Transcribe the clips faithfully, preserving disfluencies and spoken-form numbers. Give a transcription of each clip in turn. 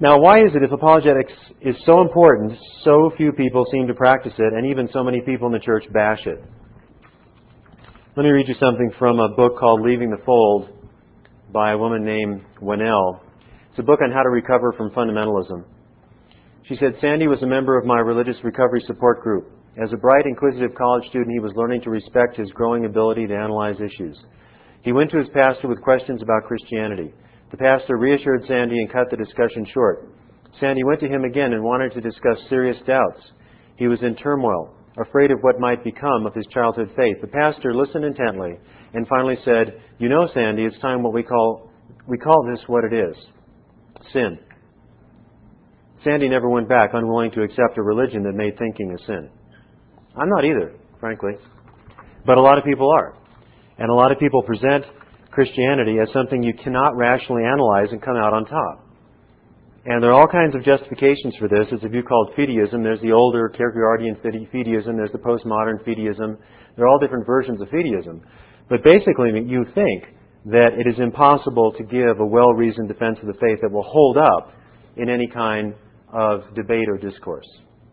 Now, why is it if apologetics is so important, so few people seem to practice it, and even so many people in the church bash it? Let me read you something from a book called Leaving the Fold by a woman named Winnell. It's a book on how to recover from fundamentalism. She said, Sandy was a member of my religious recovery support group. As a bright, inquisitive college student, he was learning to respect his growing ability to analyze issues. He went to his pastor with questions about Christianity. The pastor reassured Sandy and cut the discussion short. Sandy went to him again and wanted to discuss serious doubts. He was in turmoil, afraid of what might become of his childhood faith. The pastor listened intently and finally said, you know, Sandy, it's time what we call, we call this what it is. Sin. Sandy never went back, unwilling to accept a religion that made thinking a sin. I'm not either, frankly. But a lot of people are. And a lot of people present Christianity as something you cannot rationally analyze and come out on top. And there are all kinds of justifications for this. It's a view called fideism. There's the older Kierkegaardian fideism. There's the postmodern fideism. There are all different versions of fideism. But basically, you think that it is impossible to give a well-reasoned defense of the faith that will hold up in any kind of debate or discourse.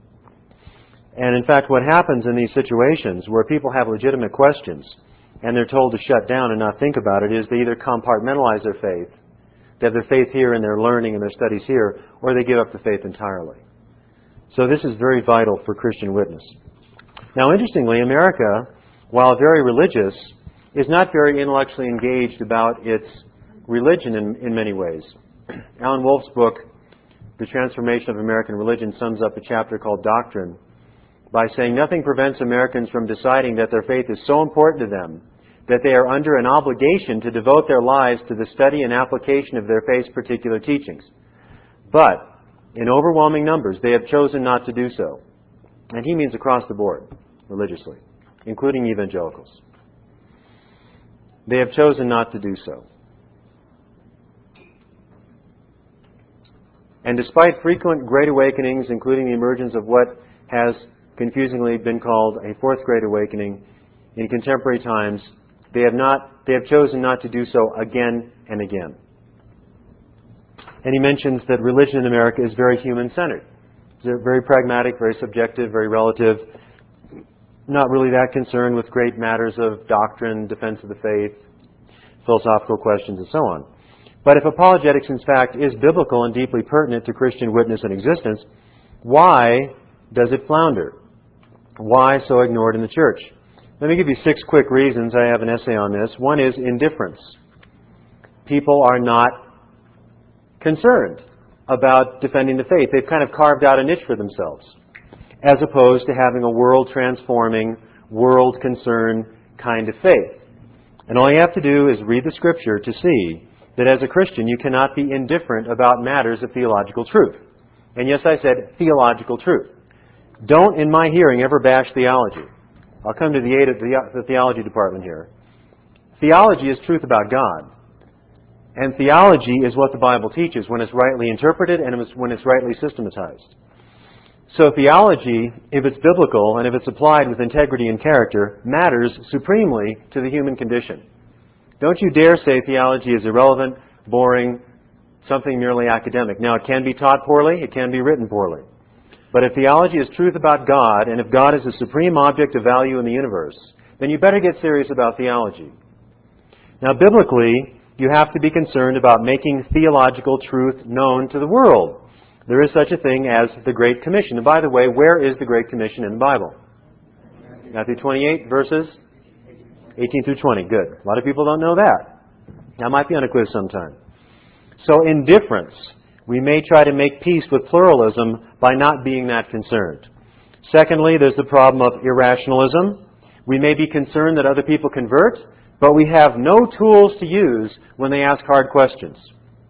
And in fact, what happens in these situations where people have legitimate questions and they're told to shut down and not think about it is they either compartmentalize their faith, they have their faith here and their learning and their studies here, or they give up the faith entirely. So this is very vital for Christian witness. Now, interestingly, America, while very religious, is not very intellectually engaged about its religion in, in many ways. Alan Wolf's book, The Transformation of American Religion, sums up a chapter called Doctrine by saying nothing prevents Americans from deciding that their faith is so important to them that they are under an obligation to devote their lives to the study and application of their faith's particular teachings. But, in overwhelming numbers, they have chosen not to do so. And he means across the board, religiously, including evangelicals. They have chosen not to do so. And despite frequent great awakenings, including the emergence of what has confusingly been called a fourth great awakening in contemporary times, they have not, they have chosen not to do so again and again. And he mentions that religion in America is very human-centered. It's very pragmatic, very subjective, very relative, not really that concerned with great matters of doctrine, defense of the faith, philosophical questions, and so on. But if apologetics, in fact, is biblical and deeply pertinent to Christian witness and existence, why does it flounder? Why so ignored in the church? Let me give you six quick reasons. I have an essay on this. One is indifference. People are not concerned about defending the faith. They've kind of carved out a niche for themselves, as opposed to having a world-transforming, world-concerned kind of faith. And all you have to do is read the Scripture to see that as a Christian you cannot be indifferent about matters of theological truth. And yes, I said theological truth. Don't, in my hearing, ever bash theology. I'll come to the aid of the theology department here. Theology is truth about God. And theology is what the Bible teaches when it's rightly interpreted and when it's rightly systematized. So theology, if it's biblical and if it's applied with integrity and character, matters supremely to the human condition. Don't you dare say theology is irrelevant, boring, something merely academic. Now, it can be taught poorly, it can be written poorly. But if theology is truth about God, and if God is the supreme object of value in the universe, then you better get serious about theology. Now, biblically, you have to be concerned about making theological truth known to the world. There is such a thing as the Great Commission. And by the way, where is the Great Commission in the Bible? Matthew twenty-eight, verses eighteen through twenty. Good. A lot of people don't know that. That might be on a quiz sometime. So indifference. We may try to make peace with pluralism by not being that concerned. Secondly, there's the problem of irrationalism. We may be concerned that other people convert, but we have no tools to use when they ask hard questions.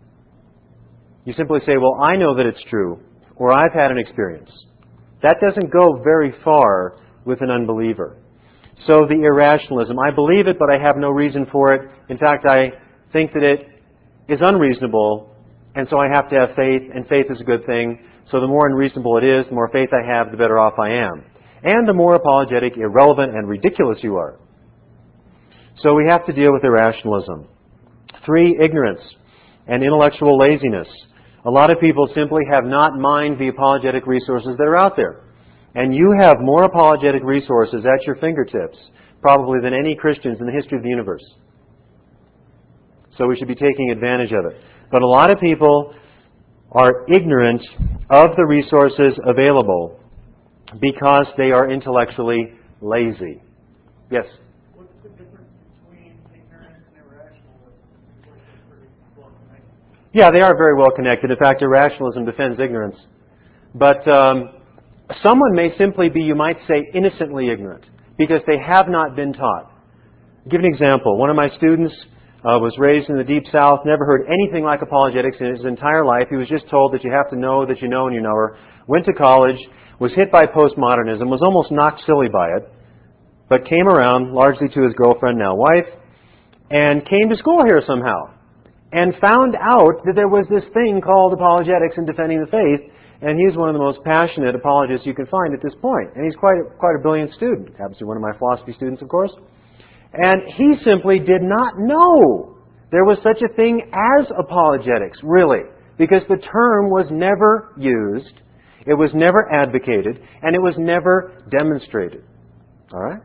You simply say, well, I know that it's true, or I've had an experience. That doesn't go very far with an unbeliever. So the irrationalism, I believe it, but I have no reason for it. In fact, I think that it is unreasonable, and so I have to have faith, and faith is a good thing. So the more unreasonable it is, the more faith I have, the better off I am. And the more apologetic, irrelevant, and ridiculous you are. So we have to deal with irrationalism. Three, ignorance and intellectual laziness. A lot of people simply have not mined the apologetic resources that are out there. And you have more apologetic resources at your fingertips, probably than any Christians in the history of the universe. So we should be taking advantage of it. But a lot of people are ignorant of the resources available because they are intellectually lazy. Yes? What's the difference between ignorance and irrationalism? Yeah, they are very well connected. In fact, irrationalism defends ignorance. But um, someone may simply be, you might say, innocently ignorant because they have not been taught. I'll give an example. One of my students uh, was raised in the Deep South, never heard anything like apologetics in his entire life. He was just told that you have to know that you know and you know her. Went to college, was hit by postmodernism, was almost knocked silly by it, but came around, largely to his girlfriend, now wife, and came to school here somehow. And found out that there was this thing called apologetics and defending the faith, and he's one of the most passionate apologists you can find at this point. And he's quite a, quite a brilliant student. Happens to be one of my philosophy students, of course. And he simply did not know there was such a thing as apologetics, really, because the term was never used, it was never advocated, and it was never demonstrated. All right?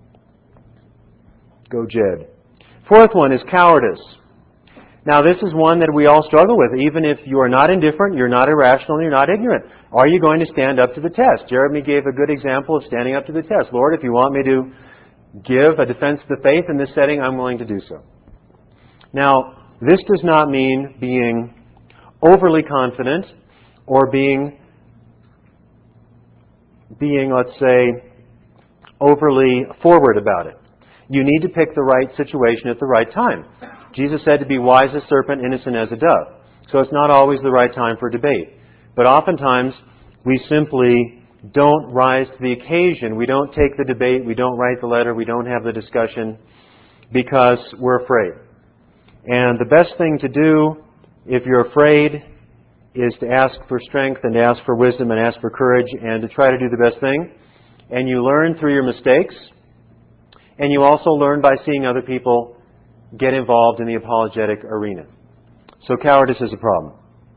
Go Jed. Fourth one is cowardice. Now, this is one that we all struggle with. Even if you are not indifferent, you're not irrational, and you're not ignorant. Are you going to stand up to the test? Jeremy gave a good example of standing up to the test. Lord, if you want me to give a defense of the faith in this setting, I'm willing to do so. Now, this does not mean being overly confident or being, being, let's say, overly forward about it. You need to pick the right situation at the right time. Jesus said to be wise as a serpent, innocent as a dove. So it's not always the right time for debate. But oftentimes, we simply don't rise to the occasion. We don't take the debate. We don't write the letter. We don't have the discussion because we're afraid. And the best thing to do if you're afraid is to ask for strength and to ask for wisdom and ask for courage and to try to do the best thing. And you learn through your mistakes. And you also learn by seeing other people get involved in the apologetic arena. So cowardice is a problem.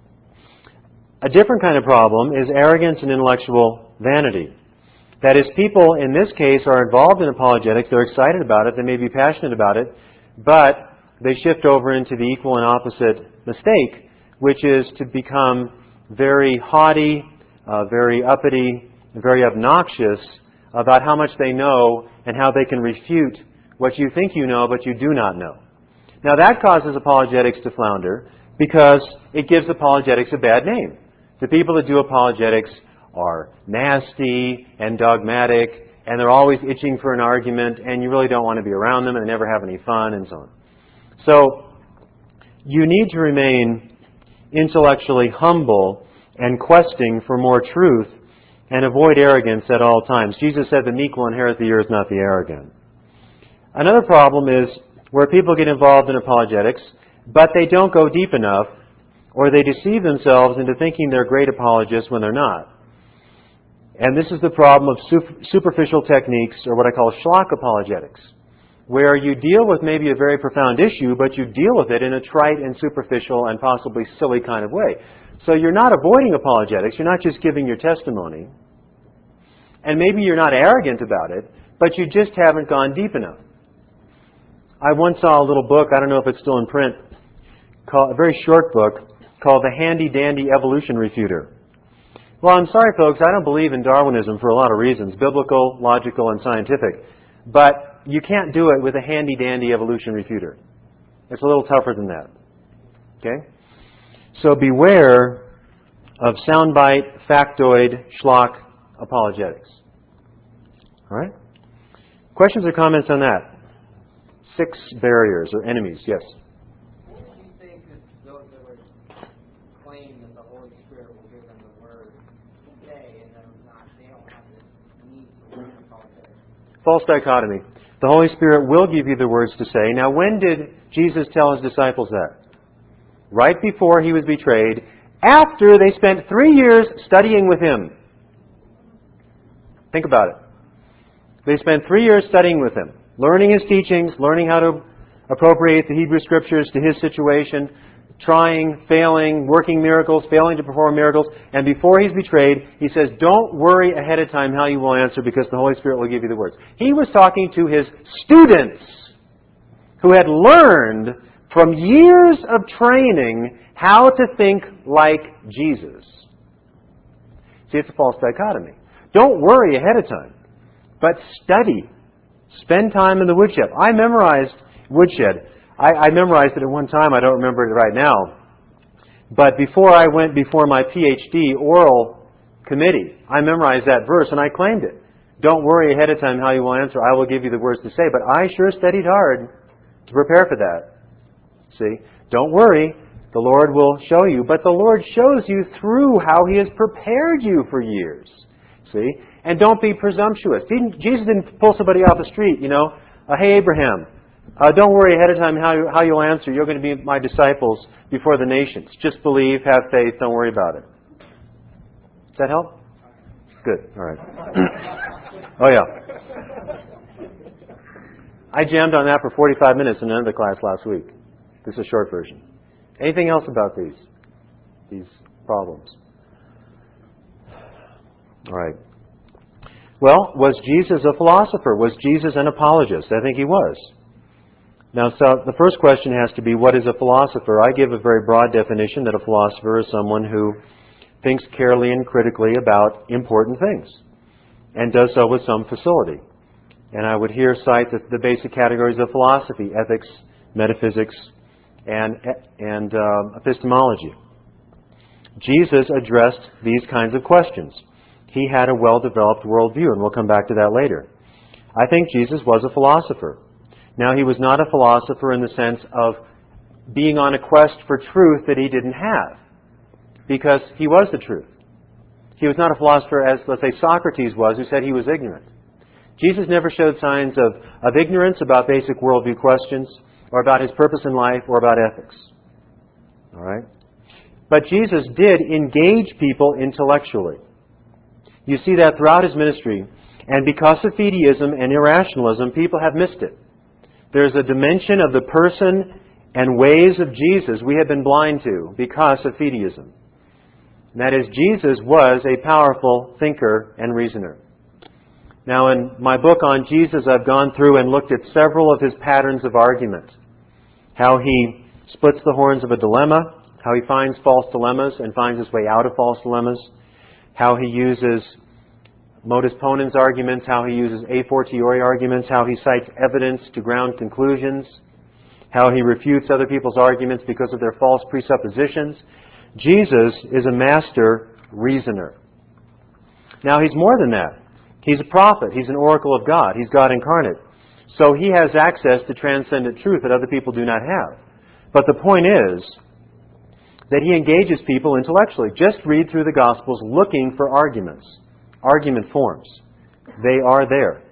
A different kind of problem is arrogance and intellectual vanity. That is, people in this case are involved in apologetics, they're excited about it, they may be passionate about it, but they shift over into the equal and opposite mistake, which is to become very haughty, uh, very uppity, very obnoxious about how much they know and how they can refute what you think you know but you do not know. Now that causes apologetics to flounder because it gives apologetics a bad name. The people that do apologetics are nasty and dogmatic, and they're always itching for an argument, and you really don't want to be around them, and they never have any fun, and so on. So you need to remain intellectually humble and questing for more truth and avoid arrogance at all times. Jesus said the meek will inherit the earth, not the arrogant. Another problem is where people get involved in apologetics, but they don't go deep enough, or they deceive themselves into thinking they're great apologists when they're not. And this is the problem of superficial techniques, or what I call schlock apologetics, where you deal with maybe a very profound issue, but you deal with it in a trite and superficial and possibly silly kind of way. So you're not avoiding apologetics, you're not just giving your testimony, and maybe you're not arrogant about it, but you just haven't gone deep enough. I once saw a little book, I don't know if it's still in print, called, a very short book, called The Handy Dandy Evolution Refuter. Well, I'm sorry, folks, I don't believe in Darwinism for a lot of reasons, biblical, logical, and scientific. But you can't do it with a handy dandy evolution refuter. It's a little tougher than that. Okay? So beware of soundbite, factoid, schlock apologetics. All right? Questions or comments on that? Six barriers or enemies. Yes? What do you think of those that would claim that the Holy Spirit will give them the word to say and they're not, they don't have this need to learn apologetics? False dichotomy. The Holy Spirit will give you the words to say. Now, when did Jesus tell His disciples that? Right before He was betrayed, after they spent three years studying with Him. Think about it. They spent three years studying with Him, learning His teachings, learning how to appropriate the Hebrew Scriptures to His situation, trying, failing, working miracles, failing to perform miracles. And before he's betrayed, he says, don't worry ahead of time how you will answer because the Holy Spirit will give you the words. He was talking to his students who had learned from years of training how to think like Jesus. See, it's a false dichotomy. Don't worry ahead of time, but study. Spend time in the woodshed. I memorized woodshed. I, I memorized it at one time. I don't remember it right now. But before I went before my P H D oral committee, I memorized that verse and I claimed it. Don't worry ahead of time how you will answer. I will give you the words to say. But I sure studied hard to prepare for that. See? Don't worry. The Lord will show you. But the Lord shows you through how He has prepared you for years. See? And don't be presumptuous. Didn't, Jesus didn't pull somebody off the street, you know. Uh, hey, Abraham, uh, don't worry ahead of time how, you, how you'll answer. You're going to be my disciples before the nations. Just believe, have faith, don't worry about it. Does that help? Good. All right. Oh, yeah. I jammed on that for forty-five minutes in another class last week. This is a short version. Anything else about these, these problems? All right. Well, was Jesus a philosopher? Was Jesus an apologist? I think He was. Now, so the first question has to be, what is a philosopher? I give a very broad definition that a philosopher is someone who thinks carefully and critically about important things and does so with some facility. And I would here cite the, the basic categories of philosophy: ethics, metaphysics, and, and uh, epistemology. Jesus addressed these kinds of questions. He had a well-developed worldview, and we'll come back to that later. I think Jesus was a philosopher. Now, He was not a philosopher in the sense of being on a quest for truth that He didn't have, because He was the truth. He was not a philosopher as, let's say, Socrates was, who said he was ignorant. Jesus never showed signs of, of ignorance about basic worldview questions, or about His purpose in life, or about ethics. All right? But Jesus did engage people intellectually. You see that throughout His ministry. And because of fideism and irrationalism, people have missed it. There's a dimension of the person and ways of Jesus we have been blind to because of fideism. And that is, Jesus was a powerful thinker and reasoner. Now, in my book on Jesus, I've gone through and looked at several of His patterns of argument. How He splits the horns of a dilemma, how He finds false dilemmas and finds His way out of false dilemmas, how He uses modus ponens arguments, how He uses a fortiori arguments, how He cites evidence to ground conclusions, how He refutes other people's arguments because of their false presuppositions. Jesus is a master reasoner. Now, He's more than that. He's a prophet. He's an oracle of God. He's God incarnate. So He has access to transcendent truth that other people do not have. But the point is that He engages people intellectually. Just read through the Gospels looking for arguments, argument forms. They are there.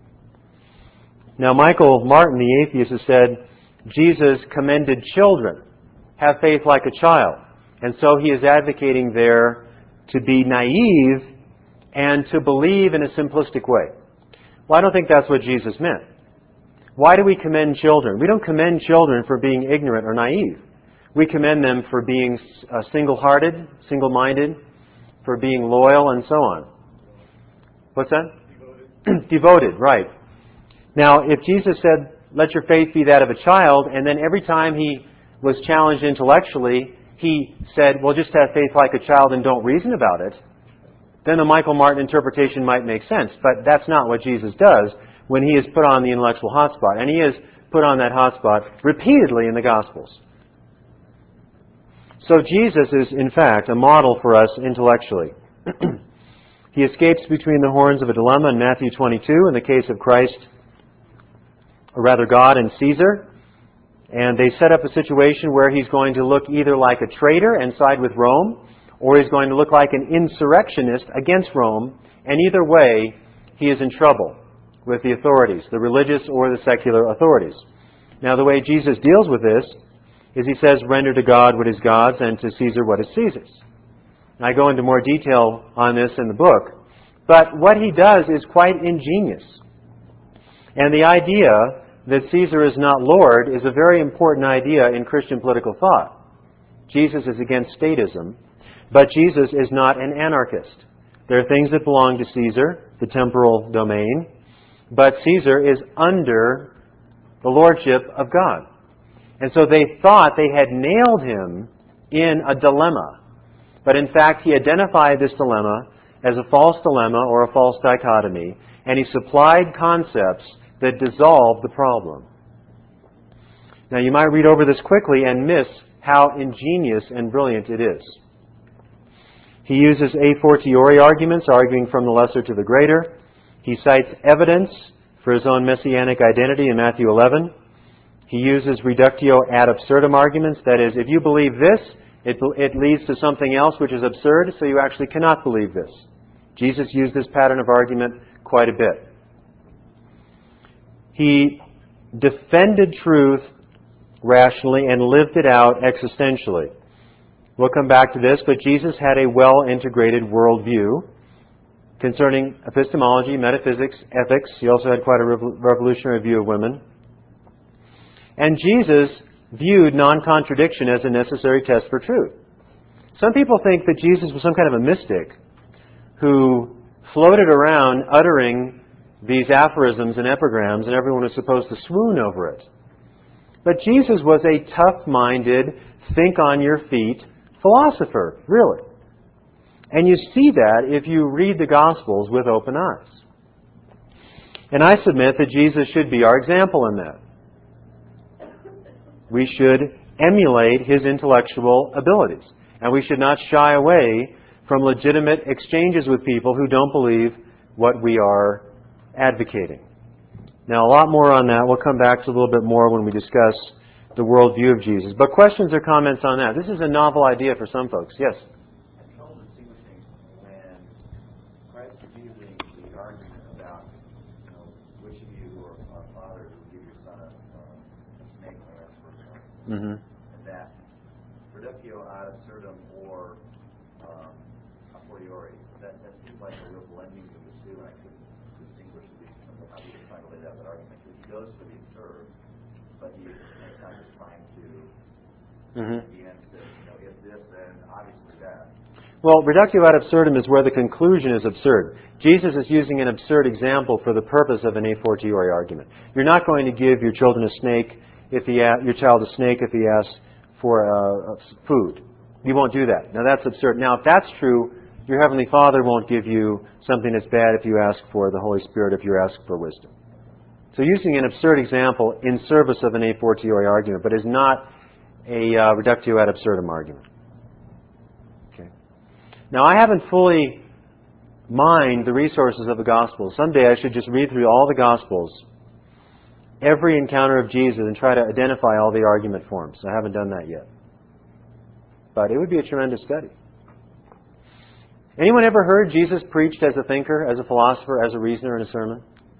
Now, Michael Martin, the atheist, has said, Jesus commended children. Have faith like a child. And so he is advocating there to be naive and to believe in a simplistic way. Well, I don't think that's what Jesus meant. Why do we commend children? We don't commend children for being ignorant or naive. We commend them for being uh, single-hearted, single-minded, for being loyal, and so on. What's that? Devoted. Devoted, right. Now, if Jesus said, let your faith be that of a child, and then every time He was challenged intellectually, He said, well, just have faith like a child and don't reason about it, then the Michael Martin interpretation might make sense. But that's not what Jesus does when He is put on the intellectual hotspot. And He is put on that hotspot repeatedly in the Gospels. So Jesus is, in fact, a model for us intellectually. He escapes between the horns of a dilemma in Matthew twenty-two in the case of Christ, or rather God and Caesar. And they set up a situation where He's going to look either like a traitor and side with Rome, or He's going to look like an insurrectionist against Rome. And either way, He is in trouble with the authorities, the religious or the secular authorities. Now, the way Jesus deals with this is He says, render to God what is God's and to Caesar what is Caesar's. And I go into more detail on this in the book. But what He does is quite ingenious. And the idea that Caesar is not Lord is a very important idea in Christian political thought. Jesus is against statism, but Jesus is not an anarchist. There are things that belong to Caesar, the temporal domain, but Caesar is under the lordship of God. And so they thought they had nailed him in a dilemma. But in fact, he identified this dilemma as a false dilemma or a false dichotomy, and he supplied concepts that dissolved the problem. Now, you might read over this quickly and miss how ingenious and brilliant it is. He uses a fortiori arguments, arguing from the lesser to the greater. He cites evidence for his own messianic identity in Matthew eleven. He uses reductio ad absurdum arguments. That is, if you believe this, it, it leads to something else which is absurd, so you actually cannot believe this. Jesus used this pattern of argument quite a bit. He defended truth rationally and lived it out existentially. We'll come back to this, but Jesus had a well-integrated worldview concerning epistemology, metaphysics, ethics. He also had quite a revolutionary view of women. And Jesus viewed non-contradiction as a necessary test for truth. Some people think that Jesus was some kind of a mystic who floated around uttering these aphorisms and epigrams, and everyone was supposed to swoon over it. But Jesus was a tough-minded, think-on-your-feet philosopher, really. And you see that if you read the Gospels with open eyes. And I submit that Jesus should be our example in that. We should emulate his intellectual abilities. And we should not shy away from legitimate exchanges with people who don't believe what we are advocating. Now, a lot more on that. We'll come back to a little bit more when we discuss the worldview of Jesus. But questions or comments on that? This is a novel idea for some folks. Yes? I'm trouble distinguishing when Christ is using the argument about, you know, which of you who are, are fathers will give your son a, uh, a snake or a scorpion. Mm-hmm. And that reductio ad absurdum or um, a fortiori, that, that seems like a real blending of the two, and I couldn't distinguish at least from how you trying to lay out that argument. Because he goes for the absurd, but he at the same time is trying to, Mm-hmm. at the end, say, you know, if this, then obviously that. Well, reductio ad absurdum is where the conclusion is absurd. Jesus is using an absurd example for the purpose of an a fortiori argument. You're not going to give your children a snake if he a- your child a snake if he asks for uh, food. You won't do that. Now that's absurd. Now if that's true, your Heavenly Father won't give you something that's bad if you ask for the Holy Spirit, if you ask for wisdom. So using an absurd example in service of an a fortiori argument, but is not a uh, reductio ad absurdum argument. Okay. Now I haven't fully mined the resources of the Gospels. Someday I should just read through all the Gospels, every encounter of Jesus, and try to identify all the argument forms. I haven't done that yet. But it would be a tremendous study. Anyone ever heard Jesus preached as a thinker, as a philosopher, as a reasoner in a sermon?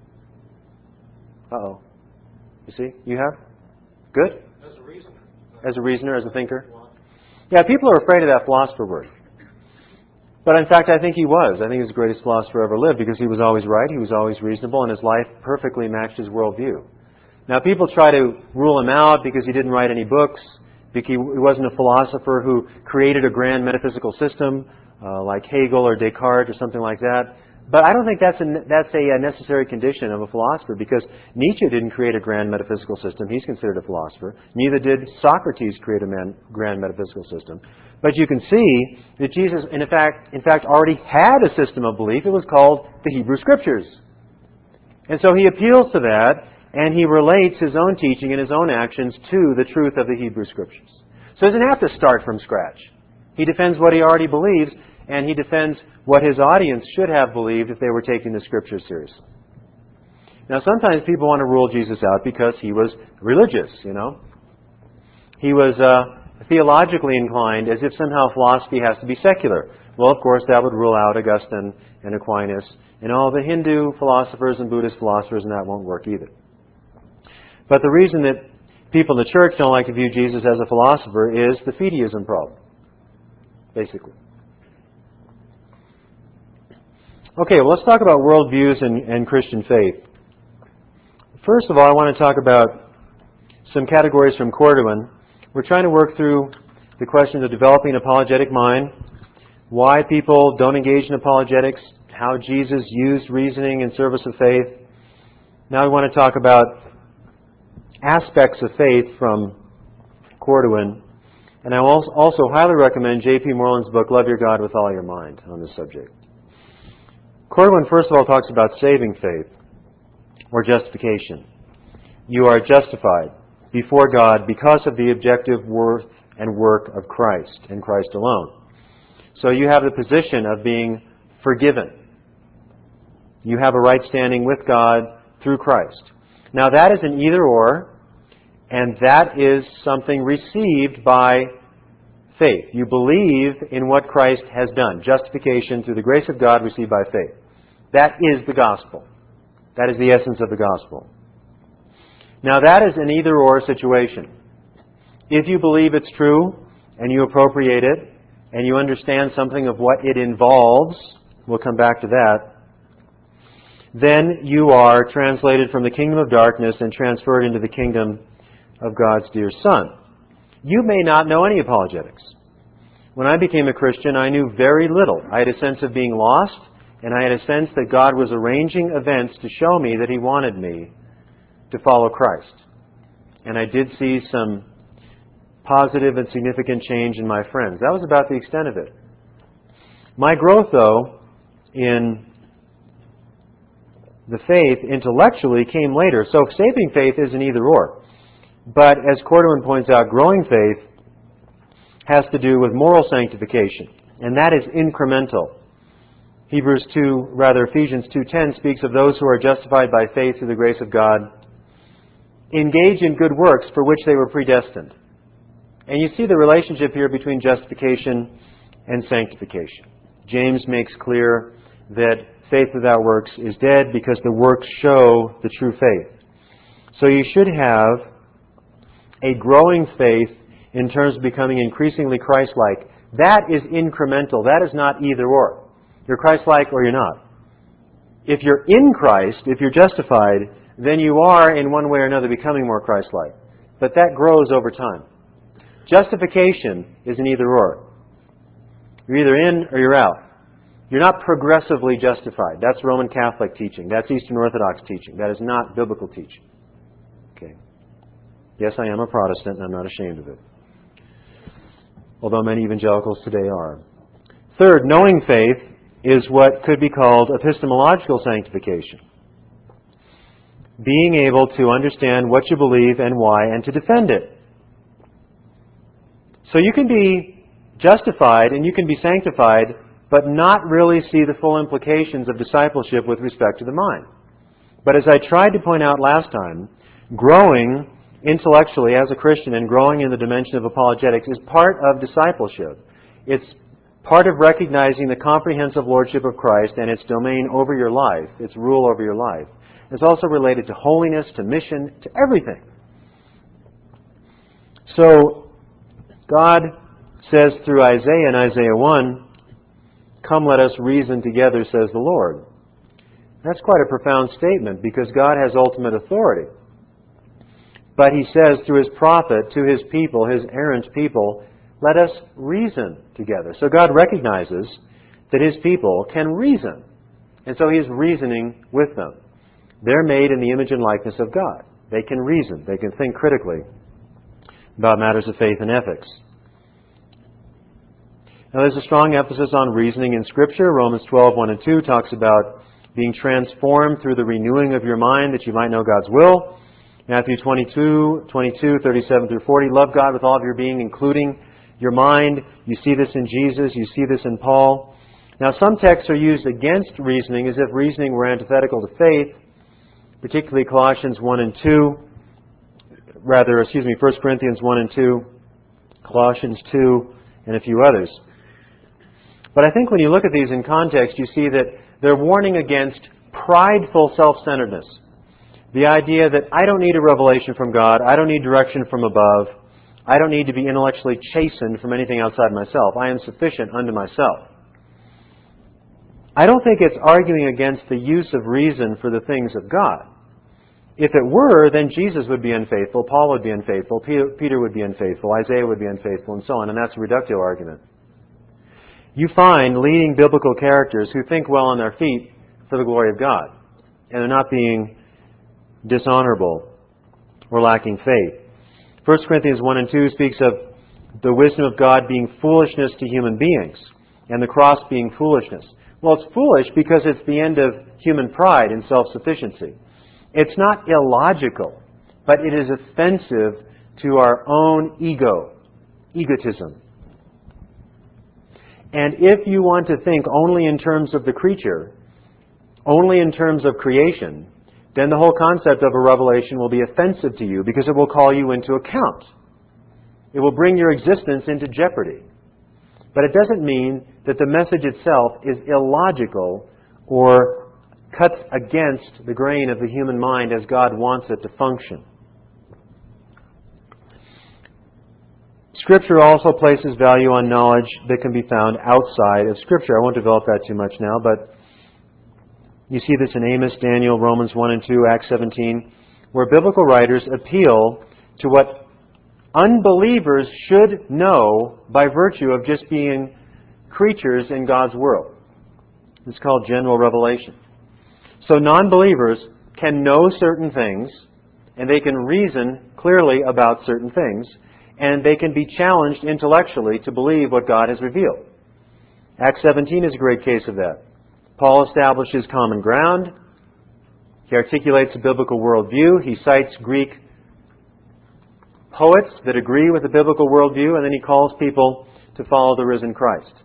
Uh-oh. You see? You have? Good? As a reasoner. As a reasoner, as a thinker? Yeah, people are afraid of that philosopher word. But in fact, I think he was. I think he was the greatest philosopher ever lived because he was always right, he was always reasonable, and his life perfectly matched his worldview. Now, people try to rule him out because he didn't write any books, because he wasn't a philosopher who created a grand metaphysical system uh, like Hegel or Descartes or something like that. But I don't think that's a, that's a necessary condition of a philosopher, because Nietzsche didn't create a grand metaphysical system. He's considered a philosopher. Neither did Socrates create a man, grand metaphysical system. But you can see that Jesus, in fact, in fact, already had a system of belief. It was called the Hebrew Scriptures. And so he appeals to that, and he relates his own teaching and his own actions to the truth of the Hebrew Scriptures. So he doesn't have to start from scratch. He defends what he already believes, and he defends what his audience should have believed if they were taking the Scriptures seriously. Now, sometimes people want to rule Jesus out because he was religious, you know. He was uh, theologically inclined, as if somehow philosophy has to be secular. Well, of course, that would rule out Augustine and Aquinas and all the Hindu philosophers and Buddhist philosophers, and that won't work either. But the reason that people in the church don't like to view Jesus as a philosopher is the fideism problem, basically. Okay, well, let's talk about worldviews and, and Christian faith. First of all, I want to talk about some categories from Cordovan. We're trying to work through the question of developing an apologetic mind, why people don't engage in apologetics, how Jesus used reasoning in service of faith. Now we want to talk about aspects of faith from Cordovan. And I also highly recommend J P Moreland's book, Love Your God with All Your Mind, on this subject. Cordovan, first of all, talks about saving faith, or justification. You are justified before God because of the objective worth and work of Christ, and Christ alone. So you have the position of being forgiven. You have a right standing with God through Christ. Now that is an either-or, and that is something received by faith. You believe in what Christ has done. Justification through the grace of God received by faith. That is the gospel. That is the essence of the gospel. Now that is an either-or situation. If you believe it's true, and you appropriate it, and you understand something of what it involves, we'll come back to that, then you are translated from the kingdom of darkness and transferred into the kingdom of God's dear Son. You may not know any apologetics. When I became a Christian, I knew very little. I had a sense of being lost, and I had a sense that God was arranging events to show me that He wanted me to follow Christ. And I did see some positive and significant change in my friends. That was about the extent of it. My growth, though, in the faith intellectually came later. So saving faith is an either-or. But as Cordovan points out, growing faith has to do with moral sanctification. And that is incremental. Hebrews two, rather Ephesians two ten speaks of those who are justified by faith through the grace of God, engage in good works for which they were predestined. And you see the relationship here between justification and sanctification. James makes clear that faith without works is dead because the works show the true faith. So you should have a growing faith in terms of becoming increasingly Christ-like. That is incremental. That is not either-or. You're Christ-like or you're not. If you're in Christ, if you're justified, then you are in one way or another becoming more Christ-like. But that grows over time. Justification is an either-or. You're either in or you're out. You're not progressively justified. That's Roman Catholic teaching. That's Eastern Orthodox teaching. That is not biblical teaching. Okay. Yes, I am a Protestant, and I'm not ashamed of it. Although many evangelicals today are. Third, knowing faith is what could be called epistemological sanctification. Being able to understand what you believe and why, and to defend it. So you can be justified and you can be sanctified, but not really see the full implications of discipleship with respect to the mind. But as I tried to point out last time, growing intellectually as a Christian and growing in the dimension of apologetics is part of discipleship. It's part of recognizing the comprehensive lordship of Christ and its domain over your life, its rule over your life. It's also related to holiness, to mission, to everything. So, God says through Isaiah in Isaiah one, "Come, let us reason together, says the Lord." That's quite a profound statement because God has ultimate authority. But He says through His prophet to His people, His errant people, let us reason together. So God recognizes that His people can reason. And so He is reasoning with them. They're made in the image and likeness of God. They can reason. They can think critically about matters of faith and ethics. Now there's a strong emphasis on reasoning in Scripture. Romans twelve, one and two talks about being transformed through the renewing of your mind that you might know God's will. Matthew twenty-two, twenty-two, thirty-seven through forty, love God with all of your being, including your mind. You see this in Jesus. You see this in Paul. Now some texts are used against reasoning as if reasoning were antithetical to faith, particularly Colossians one and two. Rather, excuse me, First Corinthians one and two, Colossians two, and a few others. But I think when you look at these in context, you see that they're warning against prideful self-centeredness. The idea that I don't need a revelation from God, I don't need direction from above, I don't need to be intellectually chastened from anything outside myself. I am sufficient unto myself. I don't think it's arguing against the use of reason for the things of God. If it were, then Jesus would be unfaithful, Paul would be unfaithful, Peter, Peter would be unfaithful, Isaiah would be unfaithful, and so on. And that's a reductio argument. You find leading biblical characters who think well on their feet for the glory of God, and they're not being dishonorable or lacking faith. First Corinthians one and two speaks of the wisdom of God being foolishness to human beings, and the cross being foolishness. Well, it's foolish because it's the end of human pride and self-sufficiency. It's not illogical, but it is offensive to our own ego, egotism. And if you want to think only in terms of the creature, only in terms of creation, then the whole concept of a revelation will be offensive to you because it will call you into account. It will bring your existence into jeopardy. But it doesn't mean that the message itself is illogical or cuts against the grain of the human mind as God wants it to function. Scripture also places value on knowledge that can be found outside of Scripture. I won't develop that too much now, but you see this in Amos, Daniel, Romans one and two, Acts seventeen, where biblical writers appeal to what unbelievers should know by virtue of just being creatures in God's world. It's called general revelation. So non-believers can know certain things, and they can reason clearly about certain things, and they can be challenged intellectually to believe what God has revealed. Acts seventeen is a great case of that. Paul establishes common ground. He articulates a biblical worldview. He cites Greek poets that agree with the biblical worldview, and then he calls people to follow the risen Christ.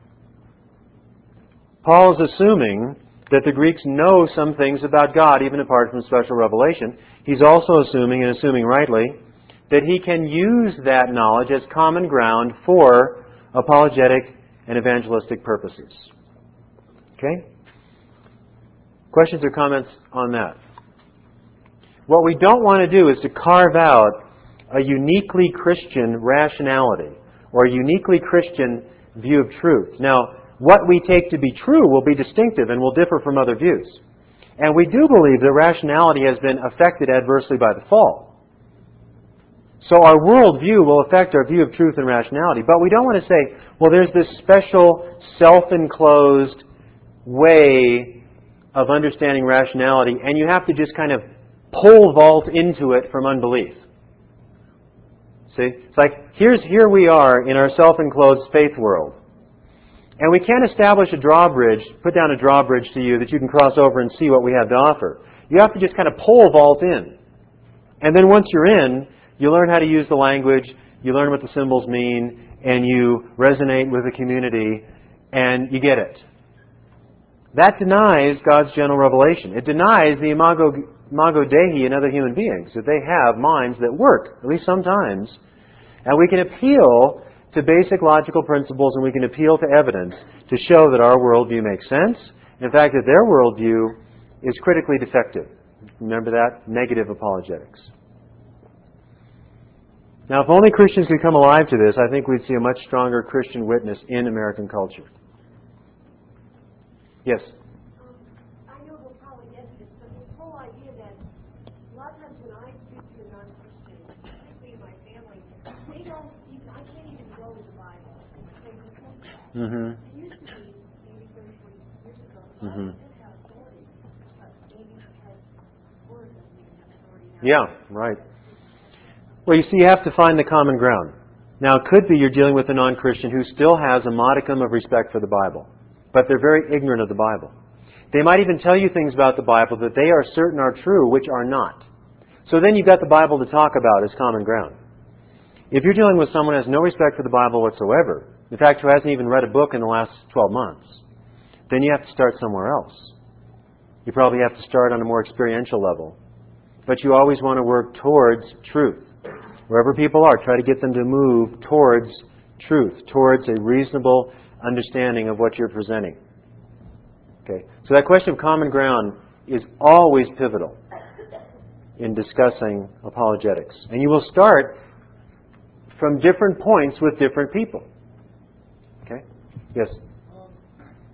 Paul is assuming that the Greeks know some things about God, even apart from special revelation. He's also assuming, and assuming rightly, that he can use that knowledge as common ground for apologetic and evangelistic purposes. Okay? Questions or comments on that? What we don't want to do is to carve out a uniquely Christian rationality or a uniquely Christian view of truth. Now, what we take to be true will be distinctive and will differ from other views. And we do believe that rationality has been affected adversely by the fall. So our worldview will affect our view of truth and rationality. But we don't want to say, well, there's this special self-enclosed way of understanding rationality, and you have to just kind of pole vault into it from unbelief. See? It's like, here's here we are in our self-enclosed faith world. And we can't establish a drawbridge, put down a drawbridge to you that you can cross over and see what we have to offer. You have to just kind of pole vault in. And then once you're in, you learn how to use the language, you learn what the symbols mean, and you resonate with the community, and you get it. That denies God's general revelation. It denies the imago, imago Dei in other human beings, that they have minds that work, at least sometimes. And we can appeal to basic logical principles, and we can appeal to evidence to show that our worldview makes sense. In fact, that their worldview is critically defective. Remember that? Negative apologetics. Now, if only Christians could come alive to this, I think we'd see a much stronger Christian witness in American culture. Yes? Um, I know they'll probably get this, but this whole idea that a lot of times when I speak to a non-Christian, particularly in my family, they don't even, I can't even go to the Bible. They just don't. Mm-hmm. It used to be, maybe thirty, forty years ago, the Mm-hmm. Bible did have authority, but maybe because Word doesn't even have authority now. Yeah, right. Well, you see, you have to find the common ground. Now, it could be you're dealing with a non-Christian who still has a modicum of respect for the Bible, but they're very ignorant of the Bible. They might even tell you things about the Bible that they are certain are true, which are not. So then you've got the Bible to talk about as common ground. If you're dealing with someone who has no respect for the Bible whatsoever, in fact, who hasn't even read a book in the last twelve months, then you have to start somewhere else. You probably have to start on a more experiential level. But you always want to work towards truth. Wherever people are, try to get them to move towards truth, towards a reasonable understanding of what you're presenting. Okay, so that question of common ground is always pivotal in discussing apologetics. And you will start from different points with different people. Okay? Yes? Um,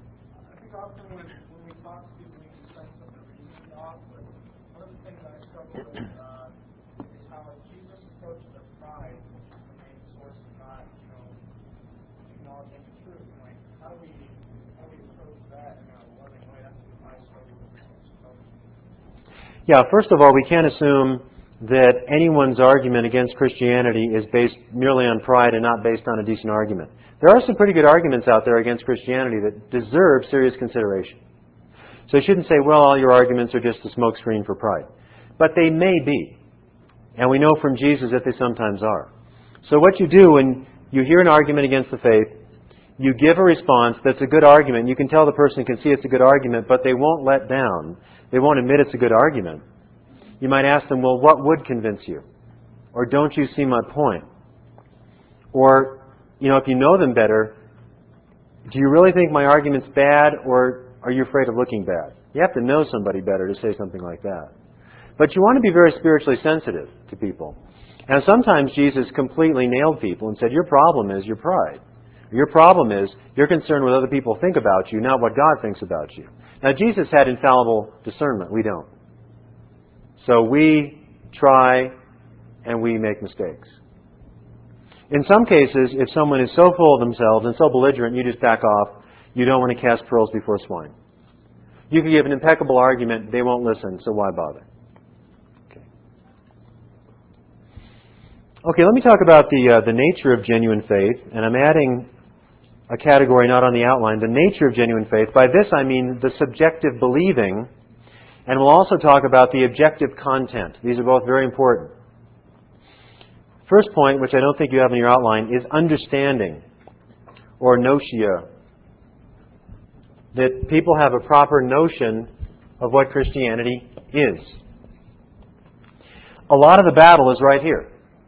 I think often when, when we talk to people, we can sense some opinion off, but one of the things I struggle uh, is how Jesus approached their pride, which is the main source of not, you know, acknowledging the truth. And like, how do we, how do we approach that in a loving way? That's what I struggle with this whole subject. Yeah, first of all, we can't assume that anyone's argument against Christianity is based merely on pride and not based on a decent argument. There are some pretty good arguments out there against Christianity that deserve serious consideration. So you shouldn't say, well, all your arguments are just a smokescreen for pride. But they may be. And we know from Jesus that they sometimes are. So what you do when you hear an argument against the faith, you give a response that's a good argument. You can tell the person can see it's a good argument, but they won't let down. They won't admit it's a good argument. You might ask them, well, what would convince you? Or don't you see my point? Or, you know, if you know them better, do you really think my argument's bad, or are you afraid of looking bad? You have to know somebody better to say something like that. But you want to be very spiritually sensitive to people. And sometimes Jesus completely nailed people and said, your problem is your pride. Your problem is you're concerned what other people think about you, not what God thinks about you. Now, Jesus had infallible discernment. We don't. So we try and we make mistakes. In some cases, if someone is so full of themselves and so belligerent, you just back off. You don't want to cast pearls before swine. You can give an impeccable argument. They won't listen, so why bother? Okay, okay let me talk about the, uh, the nature of genuine faith. And I'm adding a category not on the outline, the nature of genuine faith. By this I mean the subjective believing. And we'll also talk about the objective content. These are both very important. First point, which I don't think you have in your outline, is understanding, or notia. That people have a proper notion of what Christianity is. A lot of the battle is right here.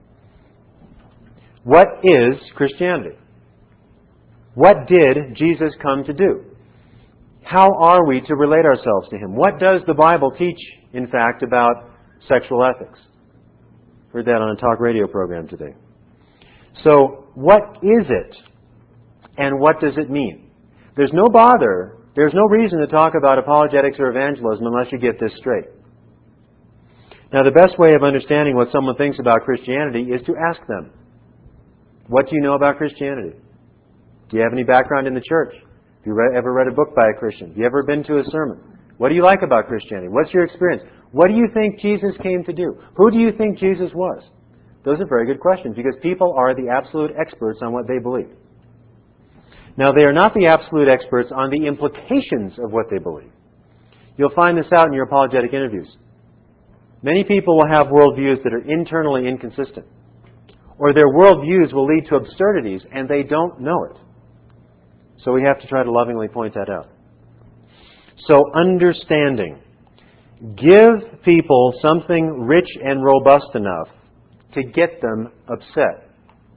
What is Christianity? What did Jesus come to do? How are we to relate ourselves to Him? What does the Bible teach, in fact, about sexual ethics? Heard that on a talk radio program today. So, what is it? And what does it mean? There's no bother, there's no reason to talk about apologetics or evangelism unless you get this straight. Now, the best way of understanding what someone thinks about Christianity is to ask them, what do you know about Christianity? Do you have any background in the church? Have you read, ever read a book by a Christian? Have you ever been to a sermon? What do you like about Christianity? What's your experience? What do you think Jesus came to do? Who do you think Jesus was? Those are very good questions because people are the absolute experts on what they believe. Now, they are not the absolute experts on the implications of what they believe. You'll find this out in your apologetic interviews. Many people will have worldviews that are internally inconsistent, or their worldviews will lead to absurdities and they don't know it. So we have to try to lovingly point that out. So understanding. Give people something rich and robust enough to get them upset.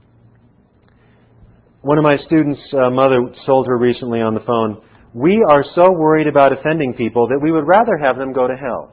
One of my students' uh, mother told her recently on the phone, we are so worried about offending people that we would rather have them go to hell.